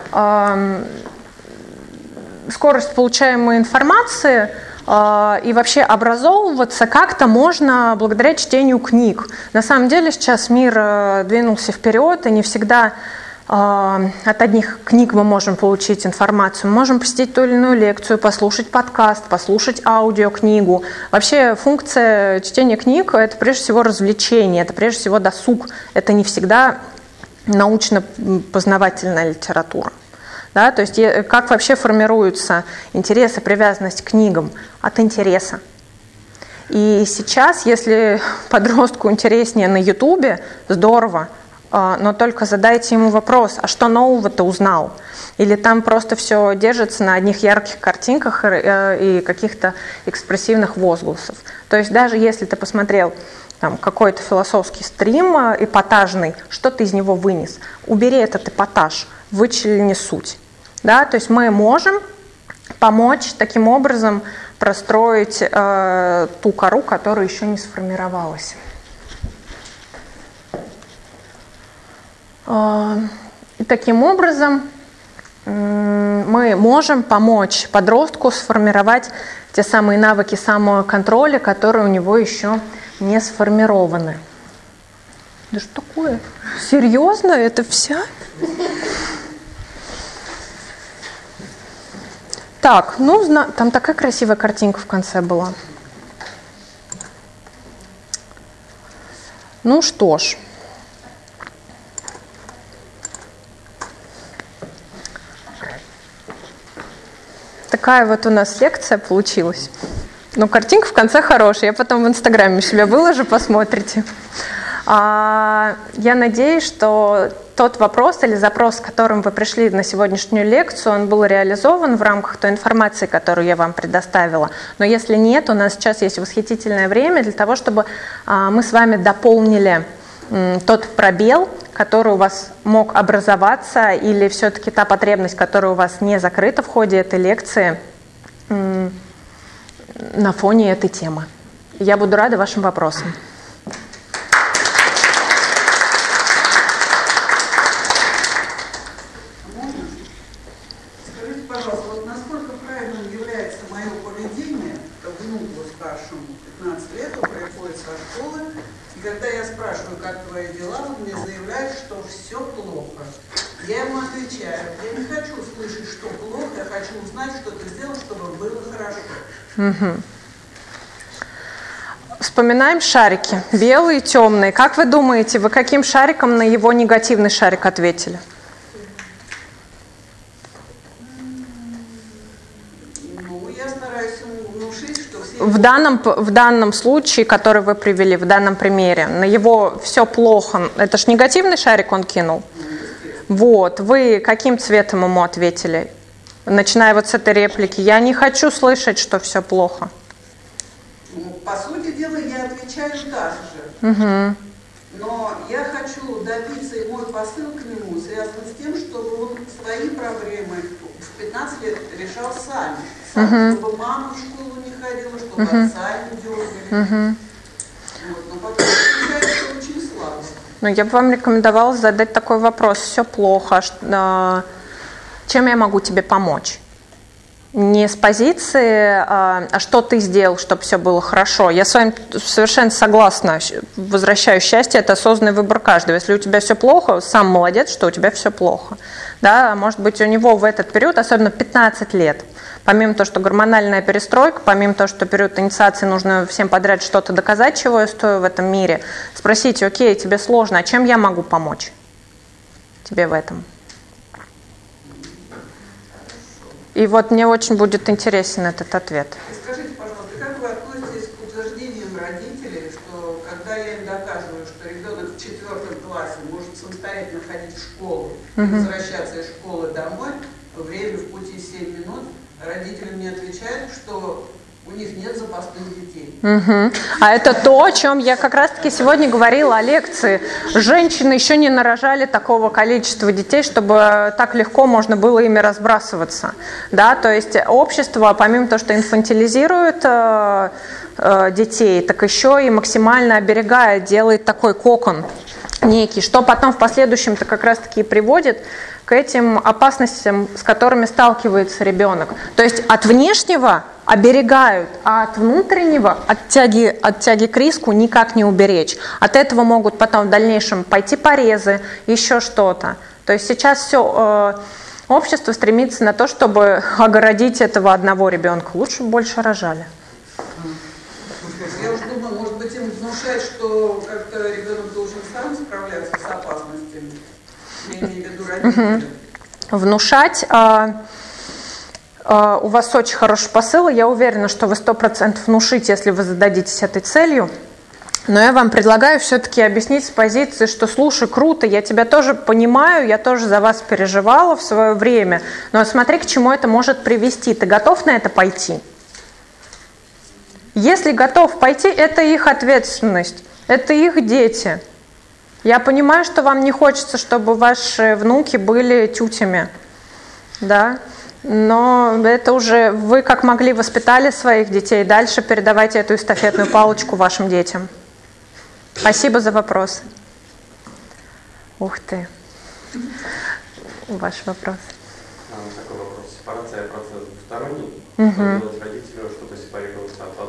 скорость получаемой информации и вообще образовываться как-то можно благодаря чтению книг. На самом деле сейчас мир двинулся вперед, и не всегда от одних книг мы можем получить информацию. Мы можем посетить ту или иную лекцию, послушать подкаст, послушать аудиокнигу. Вообще функция чтения книг – это прежде всего развлечение, это прежде всего досуг. Это не всегда научно-познавательная литература. Да? То есть как вообще формируются интерес и привязанность к книгам? От интереса. И сейчас, если подростку интереснее на Ютубе, здорово, но только задайте ему вопрос, а что нового ты узнал? Или там просто все держится на одних ярких картинках и каких-то экспрессивных возгласов. То есть даже если ты посмотрел там какой-то философский стрим эпатажный, что ты из него вынес? Убери этот эпатаж, вычлени суть. Да? То есть мы можем помочь таким образом простроить ту кору, которая еще не сформировалась. И таким образом мы можем помочь подростку сформировать те самые навыки самоконтроля, которые у него еще не сформированы. Да что такое? Серьезно? Это вся? Так, ну, там такая красивая картинка в конце была. Ну что ж. Такая вот у нас лекция получилась. Ну, картинка в конце хорошая. Я потом в Инстаграме себя выложу, посмотрите. Я надеюсь, что тот вопрос или запрос, с которым вы пришли на сегодняшнюю лекцию, он был реализован в рамках той информации, которую я вам предоставила. Но если нет, у нас сейчас есть восхитительное время для того, чтобы мы с вами дополнили тот пробел, который у вас мог образоваться, или все-таки та потребность, которая у вас не закрыта в ходе этой лекции, на фоне этой темы. Я буду рада вашим вопросам. Скажите, пожалуйста, вот насколько правильным является мое поведение, внуку старшему 15 лет, он приходит со школы, и когда я спрашиваю, как твои дела, он мне заявляет, что все плохо. Я ему отвечаю, я не хочу слышать, что плохо, я хочу узнать, что ты сделал, чтобы было хорошо. Угу. Вспоминаем шарики, белые и темные. Как вы думаете, вы каким шариком на его негативный шарик ответили? Ну, я стараюсь ему внушить, что все... В данном случае, который вы привели, в данном примере, на его все плохо, это ж негативный шарик он кинул? Вот, вы каким цветом ему ответили? Начиная вот с этой реплики, я не хочу слышать, что все плохо. по сути дела, я отвечаю так же. Но я хочу добиться, и мой посыл к нему связан с тем, чтобы он свои проблемы в 15 лет решал сам, чтобы мама в школу не ходила, чтобы отца не дергали. Вот. Но потом получается очень слабо. Ну, я бы вам рекомендовала задать такой вопрос. Все плохо. Чем я могу тебе помочь? Не с позиции, а что ты сделал, чтобы все было хорошо. Я с вами совершенно согласна. Возвращаю счастье, это осознанный выбор каждого. Если у тебя все плохо, сам молодец, что у тебя все плохо. Да, может быть, у него в этот период, особенно 15 лет, помимо того, что гормональная перестройка, помимо того, что период инициации нужно всем подряд что-то доказать, чего я стою в этом мире, спросите, окей, тебе сложно, а чем я могу помочь тебе в этом? И вот мне очень будет интересен этот ответ. Скажите, пожалуйста, как вы относитесь к утверждениям родителей, что когда я им доказываю, что ребенок в 4 классе может самостоятельно ходить в школу, возвращаться из школы домой, время в пути 7 минут, родители мне отвечают, что у них нет запасных детей. А это то, о чем я как раз-таки сегодня говорила о лекции. Женщины еще не нарожали такого количества детей, чтобы так легко можно было ими разбрасываться. Да? То есть общество, помимо того, что инфантилизирует детей, так еще и максимально оберегает, делает такой кокон некий, что потом в последующем-то как раз-таки и приводит к этим опасностям, с которыми сталкивается ребенок. То есть от внешнего оберегают, а от внутреннего, от тяги к риску никак не уберечь. От этого могут потом в дальнейшем пойти порезы, еще что-то. То есть сейчас все общество стремится на то, чтобы огородить этого одного ребенка. Лучше бы больше рожали. Я уже думаю, может быть, им внушать, что как-то ребенок должен сам справляться с опасностями. Я имею в виду родителей. Внушать. У вас очень хороший посыл, я уверена, что вы 100% внушите, если вы зададитесь этой целью. Но я вам предлагаю все-таки объяснить с позиции, что слушай, круто, я тебя тоже понимаю, я тоже за вас переживала в свое время, но смотри, к чему это может привести. Ты готов на это пойти? Если готов пойти, это их ответственность, это их дети. Я понимаю, что вам не хочется, чтобы ваши внуки были тютями, да? Но это уже вы как могли воспитали своих детей, дальше передавайте эту эстафетную палочку вашим детям. Спасибо за вопрос. Ух ты. Ваш вопрос. Такой вопрос. Сепарация процесс двусторонний. Что делать родителю, чтобы сепарироваться от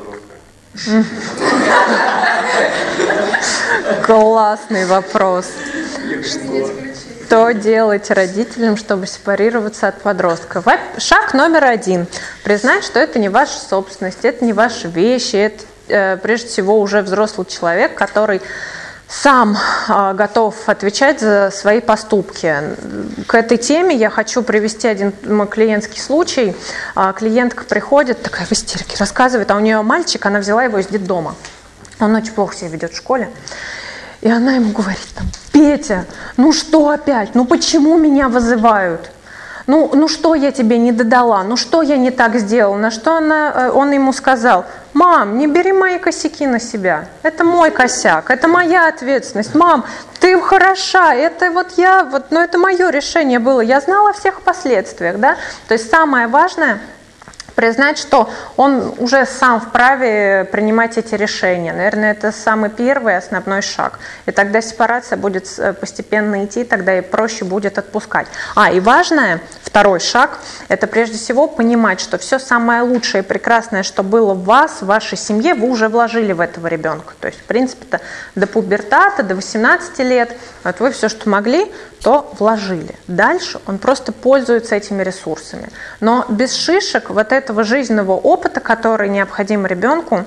подростка? Классный вопрос. Что делать родителям, чтобы сепарироваться от подростка? Шаг номер 1. Признать, что это не ваша собственность, это не ваши вещи, это прежде всего уже взрослый человек, который сам готов отвечать за свои поступки. К этой теме я хочу привести один мой клиентский случай. Клиентка приходит, такая в истерике, рассказывает, а у нее мальчик, она взяла его из детдома. Он очень плохо себя ведет в школе. И она ему говорит, там, Петя, ну что опять? Ну почему меня вызывают? Ну что я тебе не додала? Ну что я не так сделала? На что он ему сказал, мам, не бери мои косяки на себя. Это мой косяк, это моя ответственность. Мам, ты хороша, это но это мое решение было. Я знала о всех последствиях, да? То есть самое важное — признать, что он уже сам вправе принимать эти решения. Наверное, это самый первый основной шаг. И тогда сепарация будет постепенно идти, тогда и проще будет отпускать. И важное, второй шаг, это прежде всего понимать, что все самое лучшее и прекрасное, что было в вас, в вашей семье, вы уже вложили в этого ребенка. То есть, в принципе-то, до пубертата, до 18 лет, вот вы все, что могли, то вложили. Дальше он просто пользуется этими ресурсами. Но без шишек вот этого жизненного опыта, который необходим ребенку,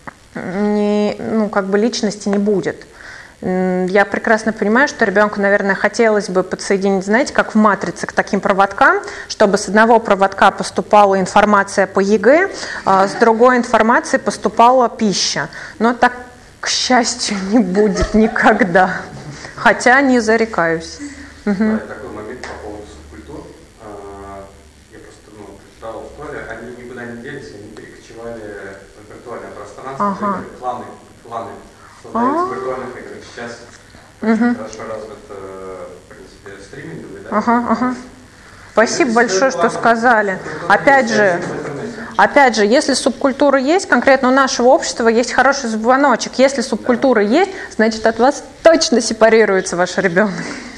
личности не будет. Я прекрасно понимаю, что ребенку, наверное, хотелось бы подсоединить, знаете, как в матрице, к таким проводкам, чтобы с одного проводка поступала информация по ЕГЭ, а с другой информации поступала пища. Но так, к счастью, не будет никогда. Хотя не зарекаюсь. Такой момент по поводу субкультур. Я просто прочитал в школе, они никуда не делись, они перекочевали перекочевали в виртуальное пространство, кланы создаются в виртуальных играх. Сейчас очень хорошо развит, в принципе, стриминговый, да? Спасибо большое, что сказали. Опять же, если субкультура есть, конкретно у нашего общества есть хороший звоночек. Если субкультура есть, значит, от вас точно сепарируется ваш ребенок.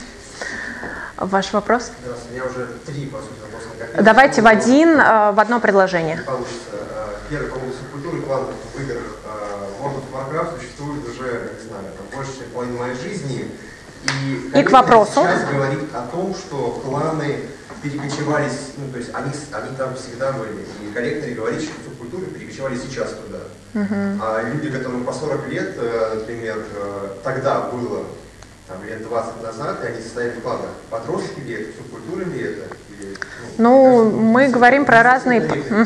Ваш вопрос? Здравствуйте, я уже 3, по сути, вопроса накопил. Давайте в одно предложение. Получится. Первый по поводу субкультуры кланов в играх. World of Warcraft существует уже, не знаю, больше половины моей жизни. И к вопросу. Сейчас говорит о том, что кланы перекочевались, ну, то есть они там всегда были. И корректно говорить, что субкультуры перекочевали сейчас туда. А люди, которым по 40 лет, например, тогда было, там, лет 20 назад, и они состояли в кланах. Подростки ли это, субкультуры ли это? Или, мы говорим про разные...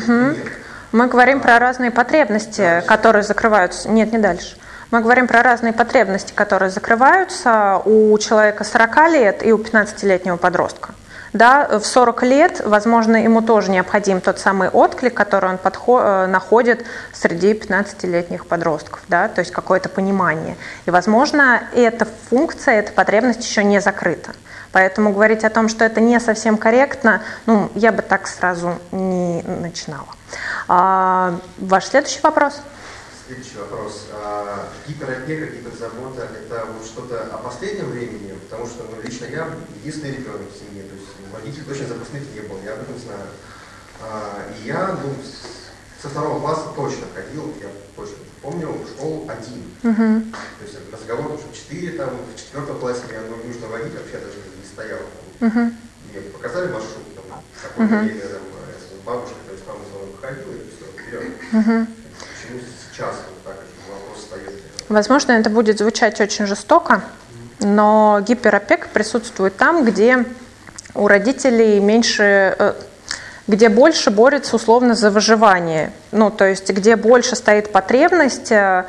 Мы говорим про разные потребности, которые закрываются... Нет, не дальше. Мы говорим про разные потребности, которые закрываются у человека 40 лет и у 15-летнего подростка. Да, в 40 лет, возможно, ему тоже необходим тот самый отклик, который он находит среди 15-летних подростков, да, то есть какое-то понимание. И, возможно, эта функция, эта потребность еще не закрыта. Поэтому говорить о том, что это не совсем корректно, я бы так сразу не начинала. Ваш следующий вопрос? Следующий вопрос. Гиперопека, гиперзабота – это вот что-то о последнем времени? Потому что лично я единственный ребенок в семье, то есть родителей точно запасных не было, я об этом знаю. И я со 2 класса точно ходил, я точно помню, в школу один. То есть разговор, что 4, там, в 4 классе мне нужно водить, вообще даже не стоял. Мне показали маршрут, там, в какое-то время, бабушка, то есть мама за мной выходила, и все, вперед. Почему сейчас вот так же вопрос встает? Возможно, это будет звучать очень жестоко, но гиперопека присутствует там, где у родителей меньше, где больше борются условно за выживание. То есть где больше стоит потребность,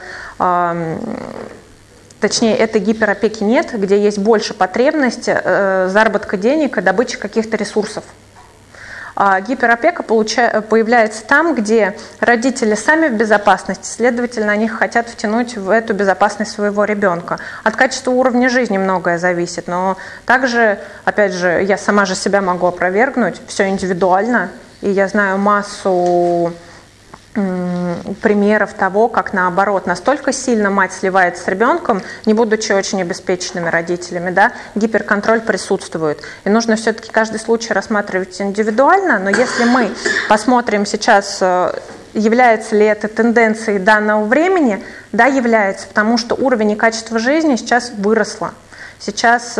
точнее, этой гиперопеки нет, где есть больше потребность заработка денег и добычи каких-то ресурсов. А гиперопека появляется там, где родители сами в безопасности, следовательно, они хотят втянуть в эту безопасность своего ребенка. От качества уровня жизни многое зависит, но также, опять же, я сама же себя могу опровергнуть, все индивидуально, и я знаю массу примеров того, как наоборот настолько сильно мать сливается с ребенком, не будучи очень обеспеченными родителями, да, гиперконтроль присутствует. И нужно все-таки каждый случай рассматривать индивидуально, но если мы посмотрим сейчас, является ли это тенденцией данного времени, да, является, потому что уровень и качество жизни сейчас выросло. Сейчас,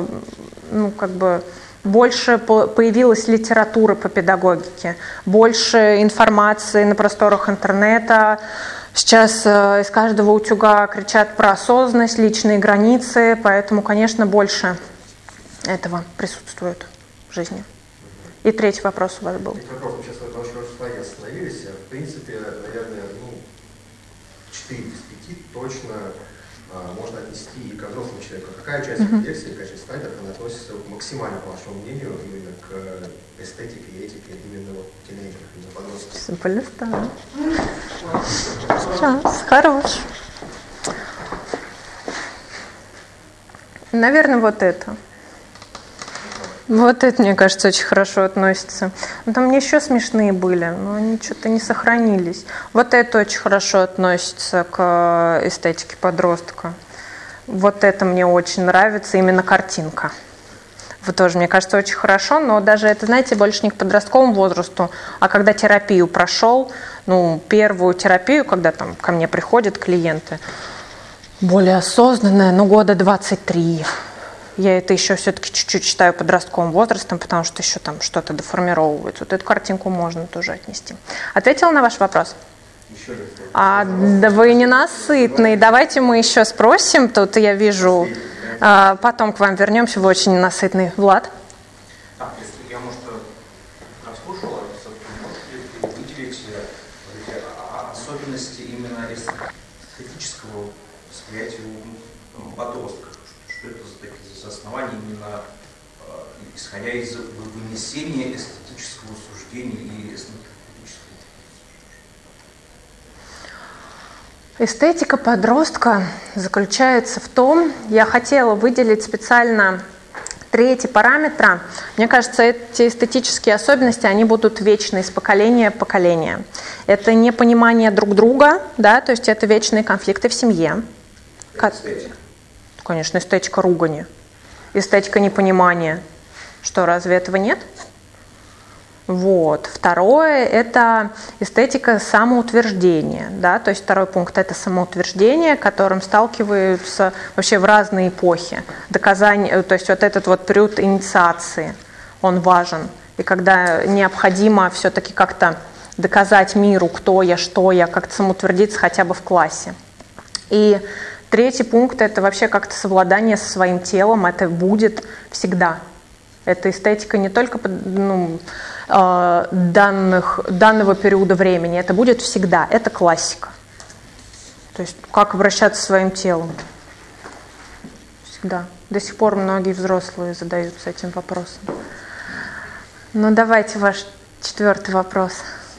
больше появилась литература по педагогике, больше информации на просторах интернета. Сейчас из каждого утюга кричат про осознанность, личные границы, поэтому, конечно, больше этого присутствует в жизни. И третий вопрос у вас был. Третий вопрос, мы сейчас на очень важном остановились. В принципе, наверное, 4 из 5 точно можно отнести и к взрослому человеку. Какая часть рефлексии, какая часть снайдеров, она относится максимально, по вашему мнению, именно к эстетике и этике именно тинейджеров, именно подростков? Сейчас, хорош. Наверное, вот это. Вот это, мне кажется, очень хорошо относится. Там еще смешные были, но они что-то не сохранились. Вот это очень хорошо относится к эстетике подростка. Вот это мне очень нравится, именно картинка. Вот тоже, мне кажется, очень хорошо, но даже это, знаете, больше не к подростковому возрасту, а когда терапию прошел, первую терапию, когда там ко мне приходят клиенты, более осознанная, года 23. Я это еще все-таки чуть-чуть считаю подростковым возрастом, потому что еще там что-то деформировывается. Вот эту картинку можно тоже отнести. Ответила на ваш вопрос? Еще раз. Да вы ненасытный. Давайте мы еще спросим. Тут я вижу, потом к вам вернемся. Вы очень ненасытный. Влад? Если я, может, расслушала, можете выделить особенности именно эстетического восприятия у подростка? Что это за основания именно исходя из вынесения эстетического суждения и эстетического? Эстетика подростка заключается в том, я хотела выделить специально 3 параметра. Мне кажется, эти эстетические особенности, они будут вечны из поколения в поколение. Это непонимание друг друга, да, то есть это вечные конфликты в семье. Эстетика. Конечно, эстетика ругани, эстетика непонимания. Что, разве этого нет? Вот. Второе – это эстетика самоутверждения. Да? То есть 2 пункт – это самоутверждение, которым сталкиваются вообще в разные эпохи. Доказание, то есть вот этот вот период инициации, он важен. И когда необходимо все-таки как-то доказать миру, кто я, что я, как-то самоутвердиться хотя бы в классе. И 3 пункт – это вообще как-то совладание со своим телом, это будет всегда. Это эстетика не только данного периода времени, это будет всегда, это классика. То есть как обращаться со своим телом. Всегда. До сих пор многие взрослые задаются этим вопросом. Ну давайте ваш 4 вопрос.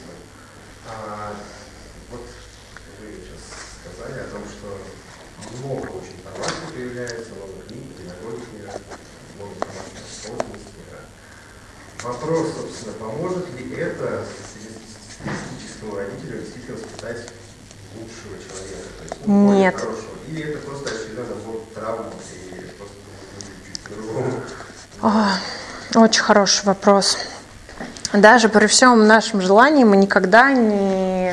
Вот вы сейчас сказали о том, что много очень информации появляется, много книг, педагогик мира, много информации. Вопрос, собственно, поможет ли это статистическому родителю действительно воспитать лучшего человека? То есть, Нет. Хорошего? Или это просто очередной набор травм и просто чуть по-другому? Очень хороший вопрос. Даже при всем нашем желании мы никогда не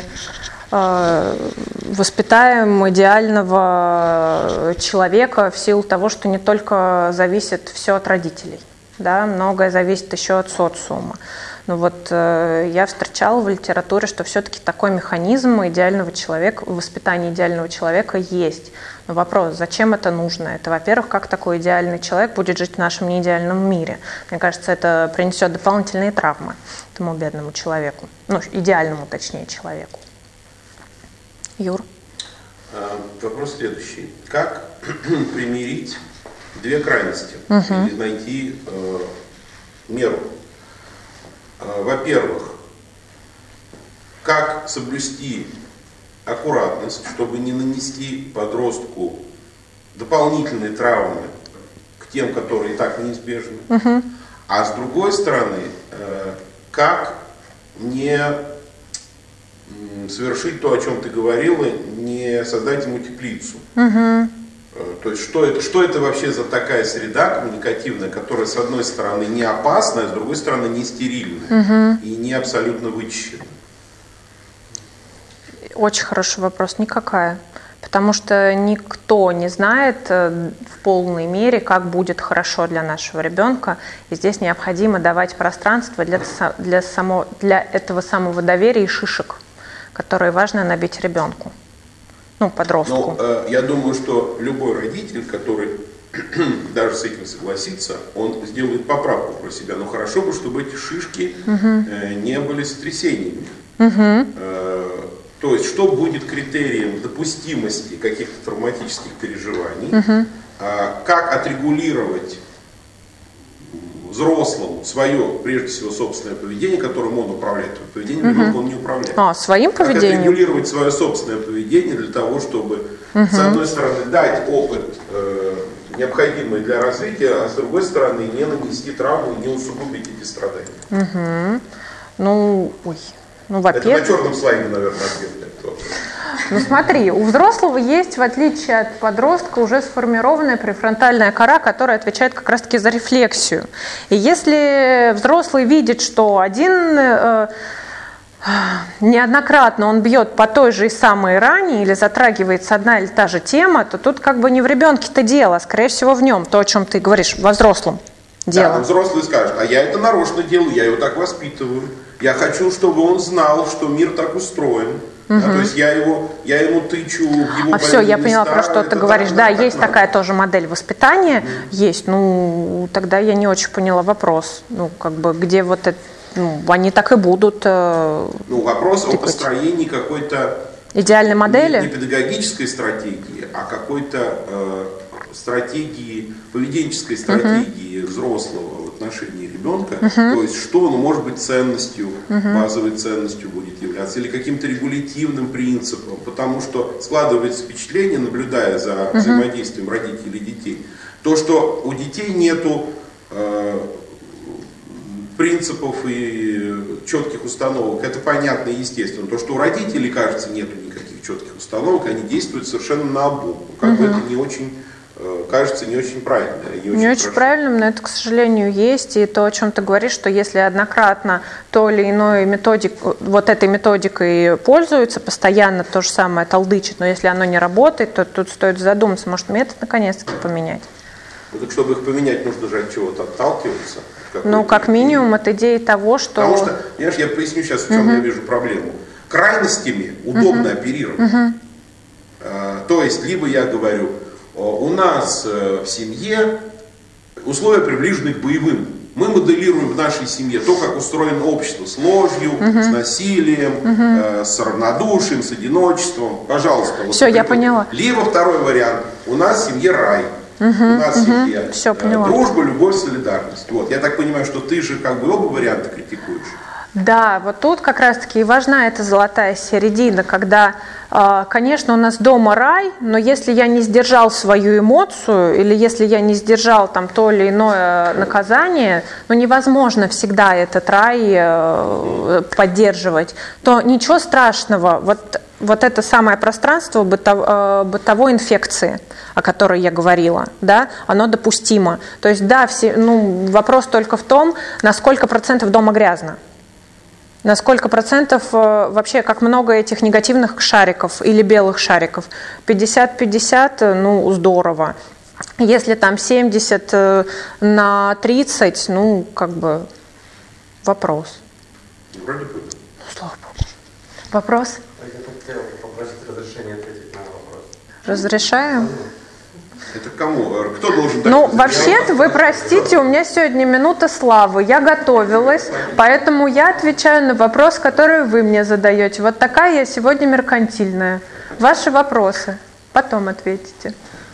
воспитаем идеального человека в силу того, что не только зависит все от родителей. Да, многое зависит еще от социума. Но вот я встречала в литературе, что все-таки такой механизм идеального человека, воспитания идеального человека есть. Но вопрос, зачем это нужно? Это, во-первых, как такой идеальный человек будет жить в нашем неидеальном мире? Мне кажется, это принесет дополнительные травмы этому бедному человеку. Ну, идеальному, точнее, человеку. Юр? Вопрос следующий. Как примирить 2 крайности или найти меру? Во-первых, как соблюсти аккуратность, чтобы не нанести подростку дополнительные травмы к тем, которые и так неизбежны. А с другой стороны, как не совершить то, о чем ты говорила, не создать ему теплицу. То есть что это вообще за такая среда коммуникативная, которая с одной стороны не опасная, а с другой стороны не стерильная и не абсолютно вычищенная? Очень хороший вопрос. Никакая. Потому что никто не знает в полной мере, как будет хорошо для нашего ребенка. И здесь необходимо давать пространство для этого самого доверия и шишек, которые важно набить ребенку. Ну, подростку. Но я думаю, что любой родитель, который даже с этим согласится, он сделает поправку про себя. Но хорошо бы, чтобы эти шишки не были сотрясениями. То есть, что будет критерием допустимости каких-то травматических переживаний, как отрегулировать взрослому свое, прежде всего, собственное поведение, которым он управляет. Поведением ребенка он не управляет. Своим поведением? Как отрегулировать свое собственное поведение для того, чтобы, с одной стороны, дать опыт, необходимый для развития, а с другой стороны, не нанести травму и не усугубить эти страдания. Во-первых... Это на черном слайде, наверное, ответ на этот вопрос. Ну смотри, у взрослого есть, в отличие от подростка, уже сформированная префронтальная кора, которая отвечает как раз-таки за рефлексию. И если взрослый видит, что неоднократно он бьет по той же и самой ране или затрагивается одна или та же тема, то тут как бы не в ребенке-то дело, а скорее всего в нем, то, о чем ты говоришь, во взрослом дело. Да, взрослый скажет, а я это нарочно делаю, я его так воспитываю. Я хочу, чтобы он знал, что мир так устроен. То есть я ему тычу в его все, я поняла, места, про что ты говоришь. Да, есть такая тоже модель воспитания. Есть. Тогда я не очень поняла вопрос. Где вот это... они так и будут... вопрос о построении какой-то... идеальной модели? Не педагогической стратегии, а какой-то стратегии, поведенческой стратегии взрослого. отношении ребенка, то есть что, может быть, ценностью, базовой ценностью будет являться, или каким-то регулятивным принципом, потому что складывается впечатление, наблюдая за взаимодействием родителей и детей, то, что у детей нету принципов и четких установок, это понятно и естественно. То, что у родителей, кажется, нету никаких четких установок, они действуют совершенно наобум. Как бы это не очень, кажется, не очень правильно. Не очень правильным, но это, к сожалению, есть. И то, о чем ты говоришь, что если однократно то или иной вот этой методикой пользуются, постоянно то же самое толдычит, но если оно не работает, то тут стоит задуматься, может, метод наконец-таки поменять. Ну, так чтобы их поменять, нужно же от чего-то отталкиваться. Ну, как минимум, от идеи того, что... Потому что, понимаешь, я поясню сейчас, в чем я вижу проблему. Крайностями удобно оперировать. То есть, либо я говорю, у нас в семье условия приближены к боевым. Мы моделируем в нашей семье то, как устроено общество, с ложью, с насилием, с равнодушием, с одиночеством. Пожалуйста. Вот все, я поняла. Либо второй вариант. У нас в семье рай. У нас в семье дружба, любовь, солидарность. Вот. Я так понимаю, что ты же как бы оба варианта критикуешь. Да, вот тут как раз-таки и важна эта золотая середина, когда, конечно, у нас дома рай, но если я не сдержал свою эмоцию, или если я не сдержал там то или иное наказание, ну невозможно всегда этот рай поддерживать, то ничего страшного, вот это самое пространство бытовой инфекции, о которой я говорила, да, оно допустимо. То есть, да, вопрос только в том, на сколько процентов дома грязно. На сколько процентов вообще, как много этих негативных шариков или белых шариков? 50-50, ну, здорово. Если там 70 на 30, ну, как бы, вопрос. Вроде бы. Слава Богу. Вопрос? Я хотел попросить разрешения ответить на вопрос. Разрешаем? Это кому? Кто должен... Ну, вообще-то, вы простите, у меня сегодня минута славы. Я готовилась, поэтому я отвечаю на вопрос, который вы мне задаете. Вот такая я сегодня меркантильная. Ваши вопросы. Потом ответите.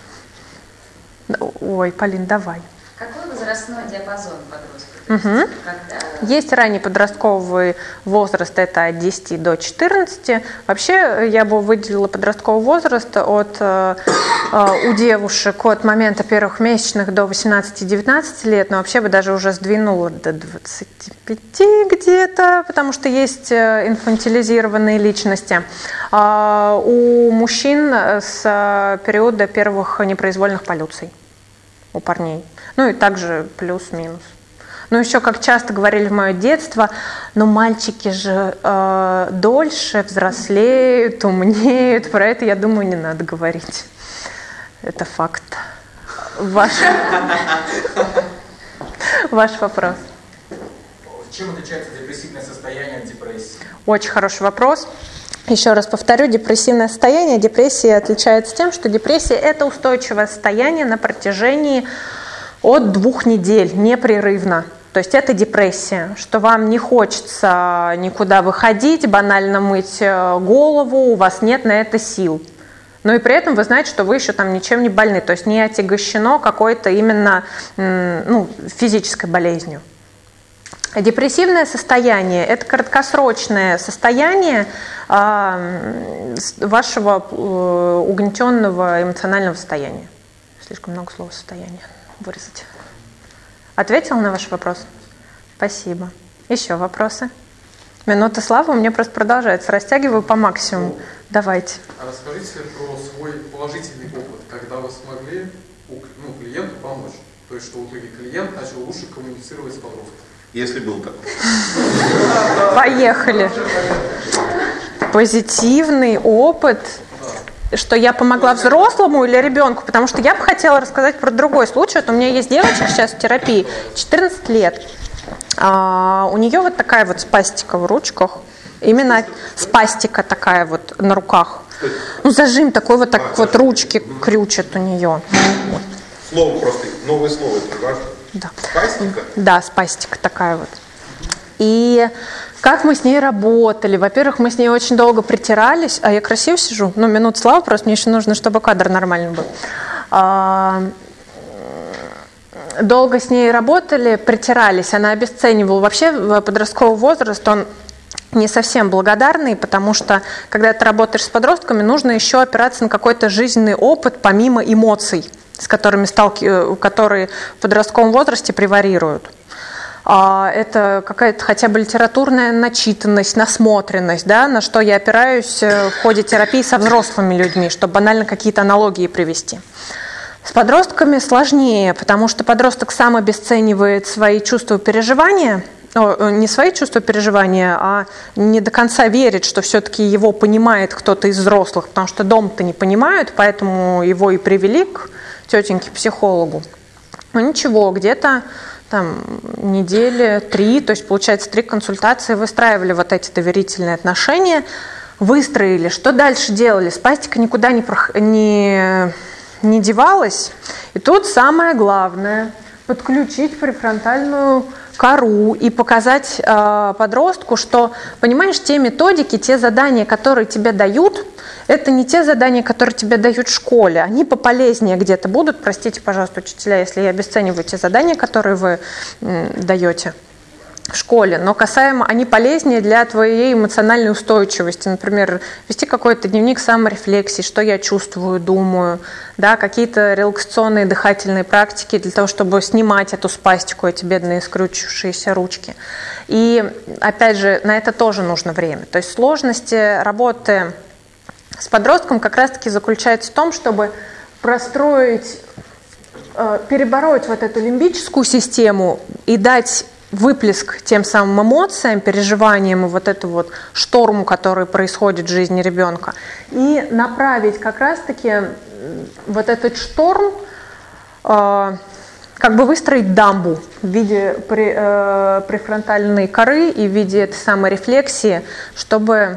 Ой, Полин, давай. Какой возрастной диапазон подростков? Есть ранний подростковый возраст, это от 10 до 14. Вообще я бы выделила подростковый возраст у девушек от момента первых месячных до 18-19 лет, но вообще бы даже уже сдвинула до 25 где-то, потому что есть инфантилизированные личности. У мужчин с периода первых непроизвольных полюций, у парней. Ну и также плюс-минус. Ну, еще, как часто говорили в мое детство, но мальчики же дольше взрослеют, умнеют. Про это, я думаю, не надо говорить. Это факт. Ваш вопрос. Чем отличается депрессивное состояние от депрессии? Очень хороший вопрос. Еще раз повторю, депрессивное состояние, депрессия отличается тем, что депрессия – это устойчивое состояние на протяжении от 2 недель, непрерывно. То есть это депрессия, что вам не хочется никуда выходить, банально мыть голову, у вас нет на это сил. Но и при этом вы знаете, что вы еще там ничем не больны, то есть не отягощено какой-то именно физической болезнью. Депрессивное состояние – это краткосрочное состояние вашего угнетенного эмоционального состояния. Слишком много слова «состояние». Вырезать. Ответила на ваш вопрос? Спасибо. Еще вопросы? Минута славы у меня просто продолжается. Растягиваю по максимуму. Давайте. А расскажите про свой положительный опыт, когда вы смогли клиенту помочь. То есть, что в итоге клиент начал лучше коммуницировать с подростком. Если был такой. Поехали. Позитивный опыт. Что я помогла взрослому или ребенку, потому что я бы хотела рассказать про другой случай. Вот у меня есть девочка сейчас в терапии, 14 лет. У нее вот такая вот спастика в ручках. Именно спастика такая вот на руках. Ну, зажим такой вот, так вот ручки крючат у нее. Слово просто, новое слово, это важно. Да. Спастика? Да, спастика такая вот. И как мы с ней работали. Во-первых, мы с ней очень долго притирались. А я красиво сижу. Ну, минут славы, просто мне еще нужно, чтобы кадр нормальный был. долго с ней работали, притирались, она обесценивала. Вообще в подростковый возраст он не совсем благодарный, потому что когда ты работаешь с подростками, нужно еще опираться на какой-то жизненный опыт помимо эмоций, с которыми которые в подростковом возрасте превалируют. Это какая-то хотя бы литературная начитанность, насмотренность, да, на что я опираюсь в ходе терапии со взрослыми людьми, чтобы банально какие-то аналогии привести. С подростками сложнее, потому что подросток сам обесценивает свои чувства и переживания, не свои чувства и переживания, а не до конца верит, что все-таки его понимает кто-то из взрослых, потому что дом-то не понимают, поэтому его и привели к тетеньке-психологу. Но ничего, где-то там недели 3, то есть получается 3 консультации, выстраивали вот эти доверительные отношения, выстроили. Что дальше делали? Спастика никуда не девалась. И тут самое главное – подключить префронтальную кору и показать подростку, что, понимаешь, те методики, те задания, которые тебе дают, это не те задания, которые тебе дают в школе. Они пополезнее где-то будут. Простите, пожалуйста, учителя, если я обесцениваю те задания, которые вы даете в школе, но касаемо, они полезнее для твоей эмоциональной устойчивости. Например, вести какой-то дневник саморефлексии, что я чувствую, думаю, да, какие-то релаксационные дыхательные практики для того, чтобы снимать эту спастику, эти бедные скрючившиеся ручки. И, опять же, на это тоже нужно время. То есть сложности работы с подростком как раз-таки заключается в том, чтобы простроить, перебороть вот эту лимбическую систему и дать выплеск тем самым эмоциям, переживаниям и вот эту вот шторму, который происходит в жизни ребенка, и направить как раз-таки вот этот шторм, как бы выстроить дамбу в виде префронтальной коры и в виде этой самой рефлексии, чтобы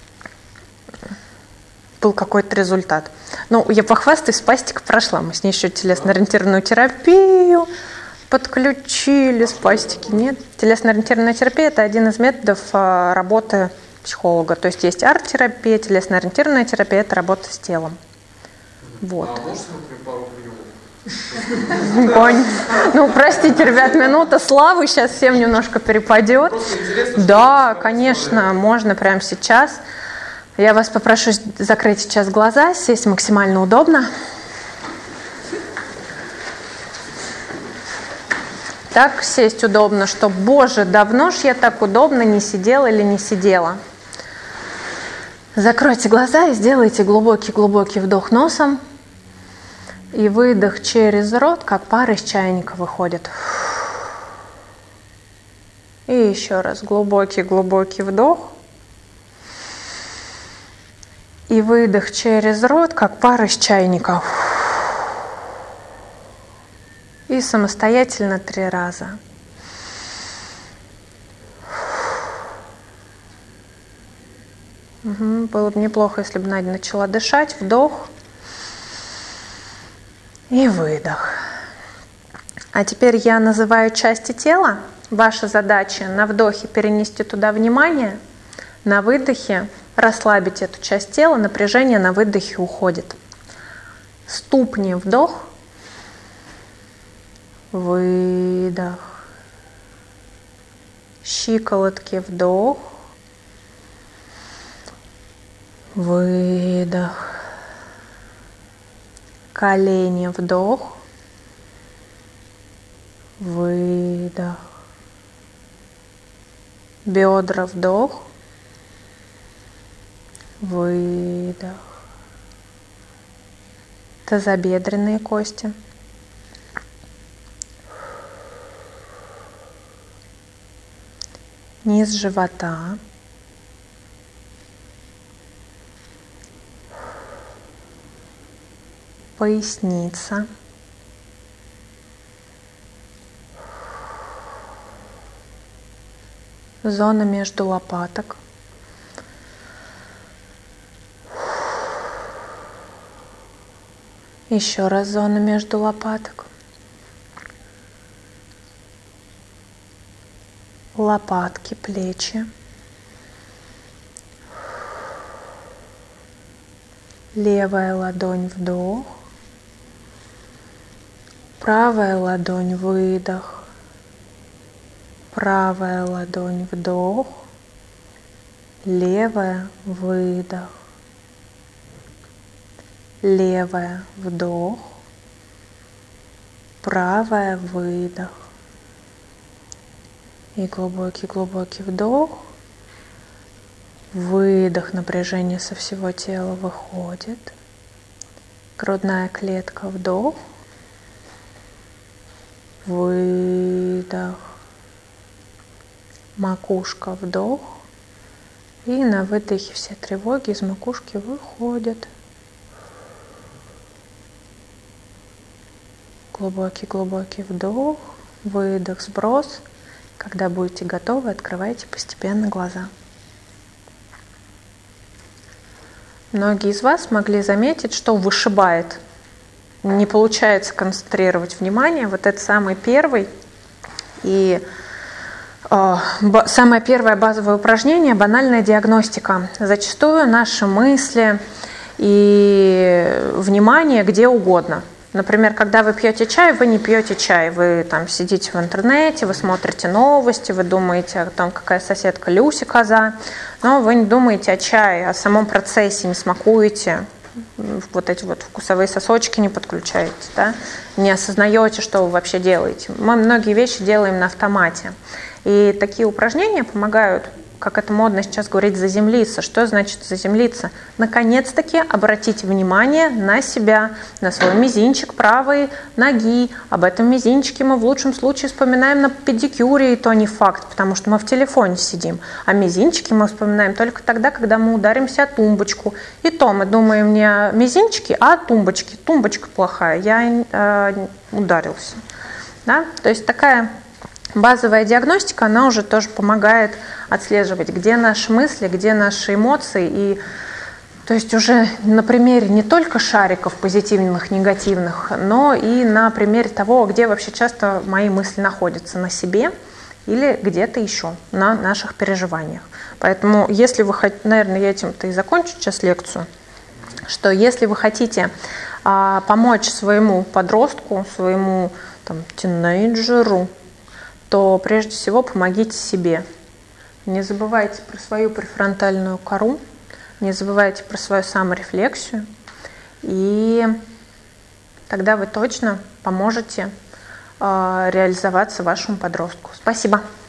был какой-то результат. Ну, я похвастаюсь, спастика прошла. Мы с ней еще телесно-ориентированную терапию подключили, спастики нет. Телесно-ориентированная терапия – это один из методов работы психолога. То есть арт-терапия, телесно-ориентированная терапия – это работа с телом. Вот. А можно, например, пару приемов? Ну, простите, ребят, минута славы, сейчас всем немножко перепадет. Да, конечно, можно прямо сейчас. Я вас попрошу закрыть сейчас глаза, сесть максимально удобно. Так сесть удобно, что, боже, давно ж я так удобно не сидела или не сидела. Закройте глаза и сделайте глубокий-глубокий вдох носом. И выдох через рот, как пар из чайника выходит. И еще раз глубокий-глубокий вдох. И выдох через рот, как пар из чайника. И самостоятельно 3 раза. Было бы неплохо, если бы Надя начала дышать. Вдох и выдох. А теперь я называю части тела. Ваша задача на вдохе перенести туда внимание, на выдохе расслабить эту часть тела, напряжение на выдохе уходит. Ступни вдох. Выдох. Щиколотки вдох. Выдох. Колени вдох. Выдох. Бедра вдох. Выдох. Тазобедренные кости. Низ живота. Поясница. Зона между лопаток. Еще раз зона между лопаток. Лопатки, плечи. Левая ладонь вдох. Правая ладонь выдох. Правая ладонь вдох. Левая выдох. Левая вдох. Правая выдох. И глубокий-глубокий вдох. Выдох, напряжение со всего тела выходит. Грудная клетка, вдох. Выдох. Макушка, вдох. И на выдохе все тревоги из макушки выходят. Глубокий-глубокий вдох. Выдох, сброс. Когда будете готовы, открывайте постепенно глаза. Многие из вас могли заметить, что вышибает. Не получается концентрировать внимание. Вот это самый первый и самое первое базовое упражнение – банальная диагностика. Зачастую наши мысли и внимание где угодно. Например, когда вы пьете чай, вы не пьете чай, вы там сидите в интернете, вы смотрите новости, вы думаете о том, какая соседка Люся коза, но вы не думаете о чае, о самом процессе, не смакуете, вот эти вот вкусовые сосочки не подключаете, да? Не осознаете, что вы вообще делаете. Мы многие вещи делаем на автомате. И такие упражнения помогают, как это модно сейчас говорить, заземлиться. Что значит заземлиться? Наконец-таки обратить внимание на себя, на свой мизинчик правой ноги. Об этом мизинчике мы в лучшем случае вспоминаем на педикюре, и то не факт, потому что мы в телефоне сидим. А мизинчики мы вспоминаем только тогда, когда мы ударимся о тумбочку. И то мы думаем не о мизинчике, а о тумбочке. Тумбочка плохая, я ударился. Да? То есть такая базовая диагностика, она уже тоже помогает отслеживать, где наши мысли, где наши эмоции. И, то есть уже на примере не только шариков позитивных, негативных, но и на примере того, где вообще часто мои мысли находятся, на себе или где-то еще, на наших переживаниях. Поэтому, если вы хотите, наверное, я этим-то и закончу сейчас лекцию, что если вы хотите помочь своему подростку, своему тинейджеру, то прежде всего помогите себе. Не забывайте про свою префронтальную кору, не забывайте про свою саморефлексию, и тогда вы точно поможете реализоваться вашему подростку. Спасибо.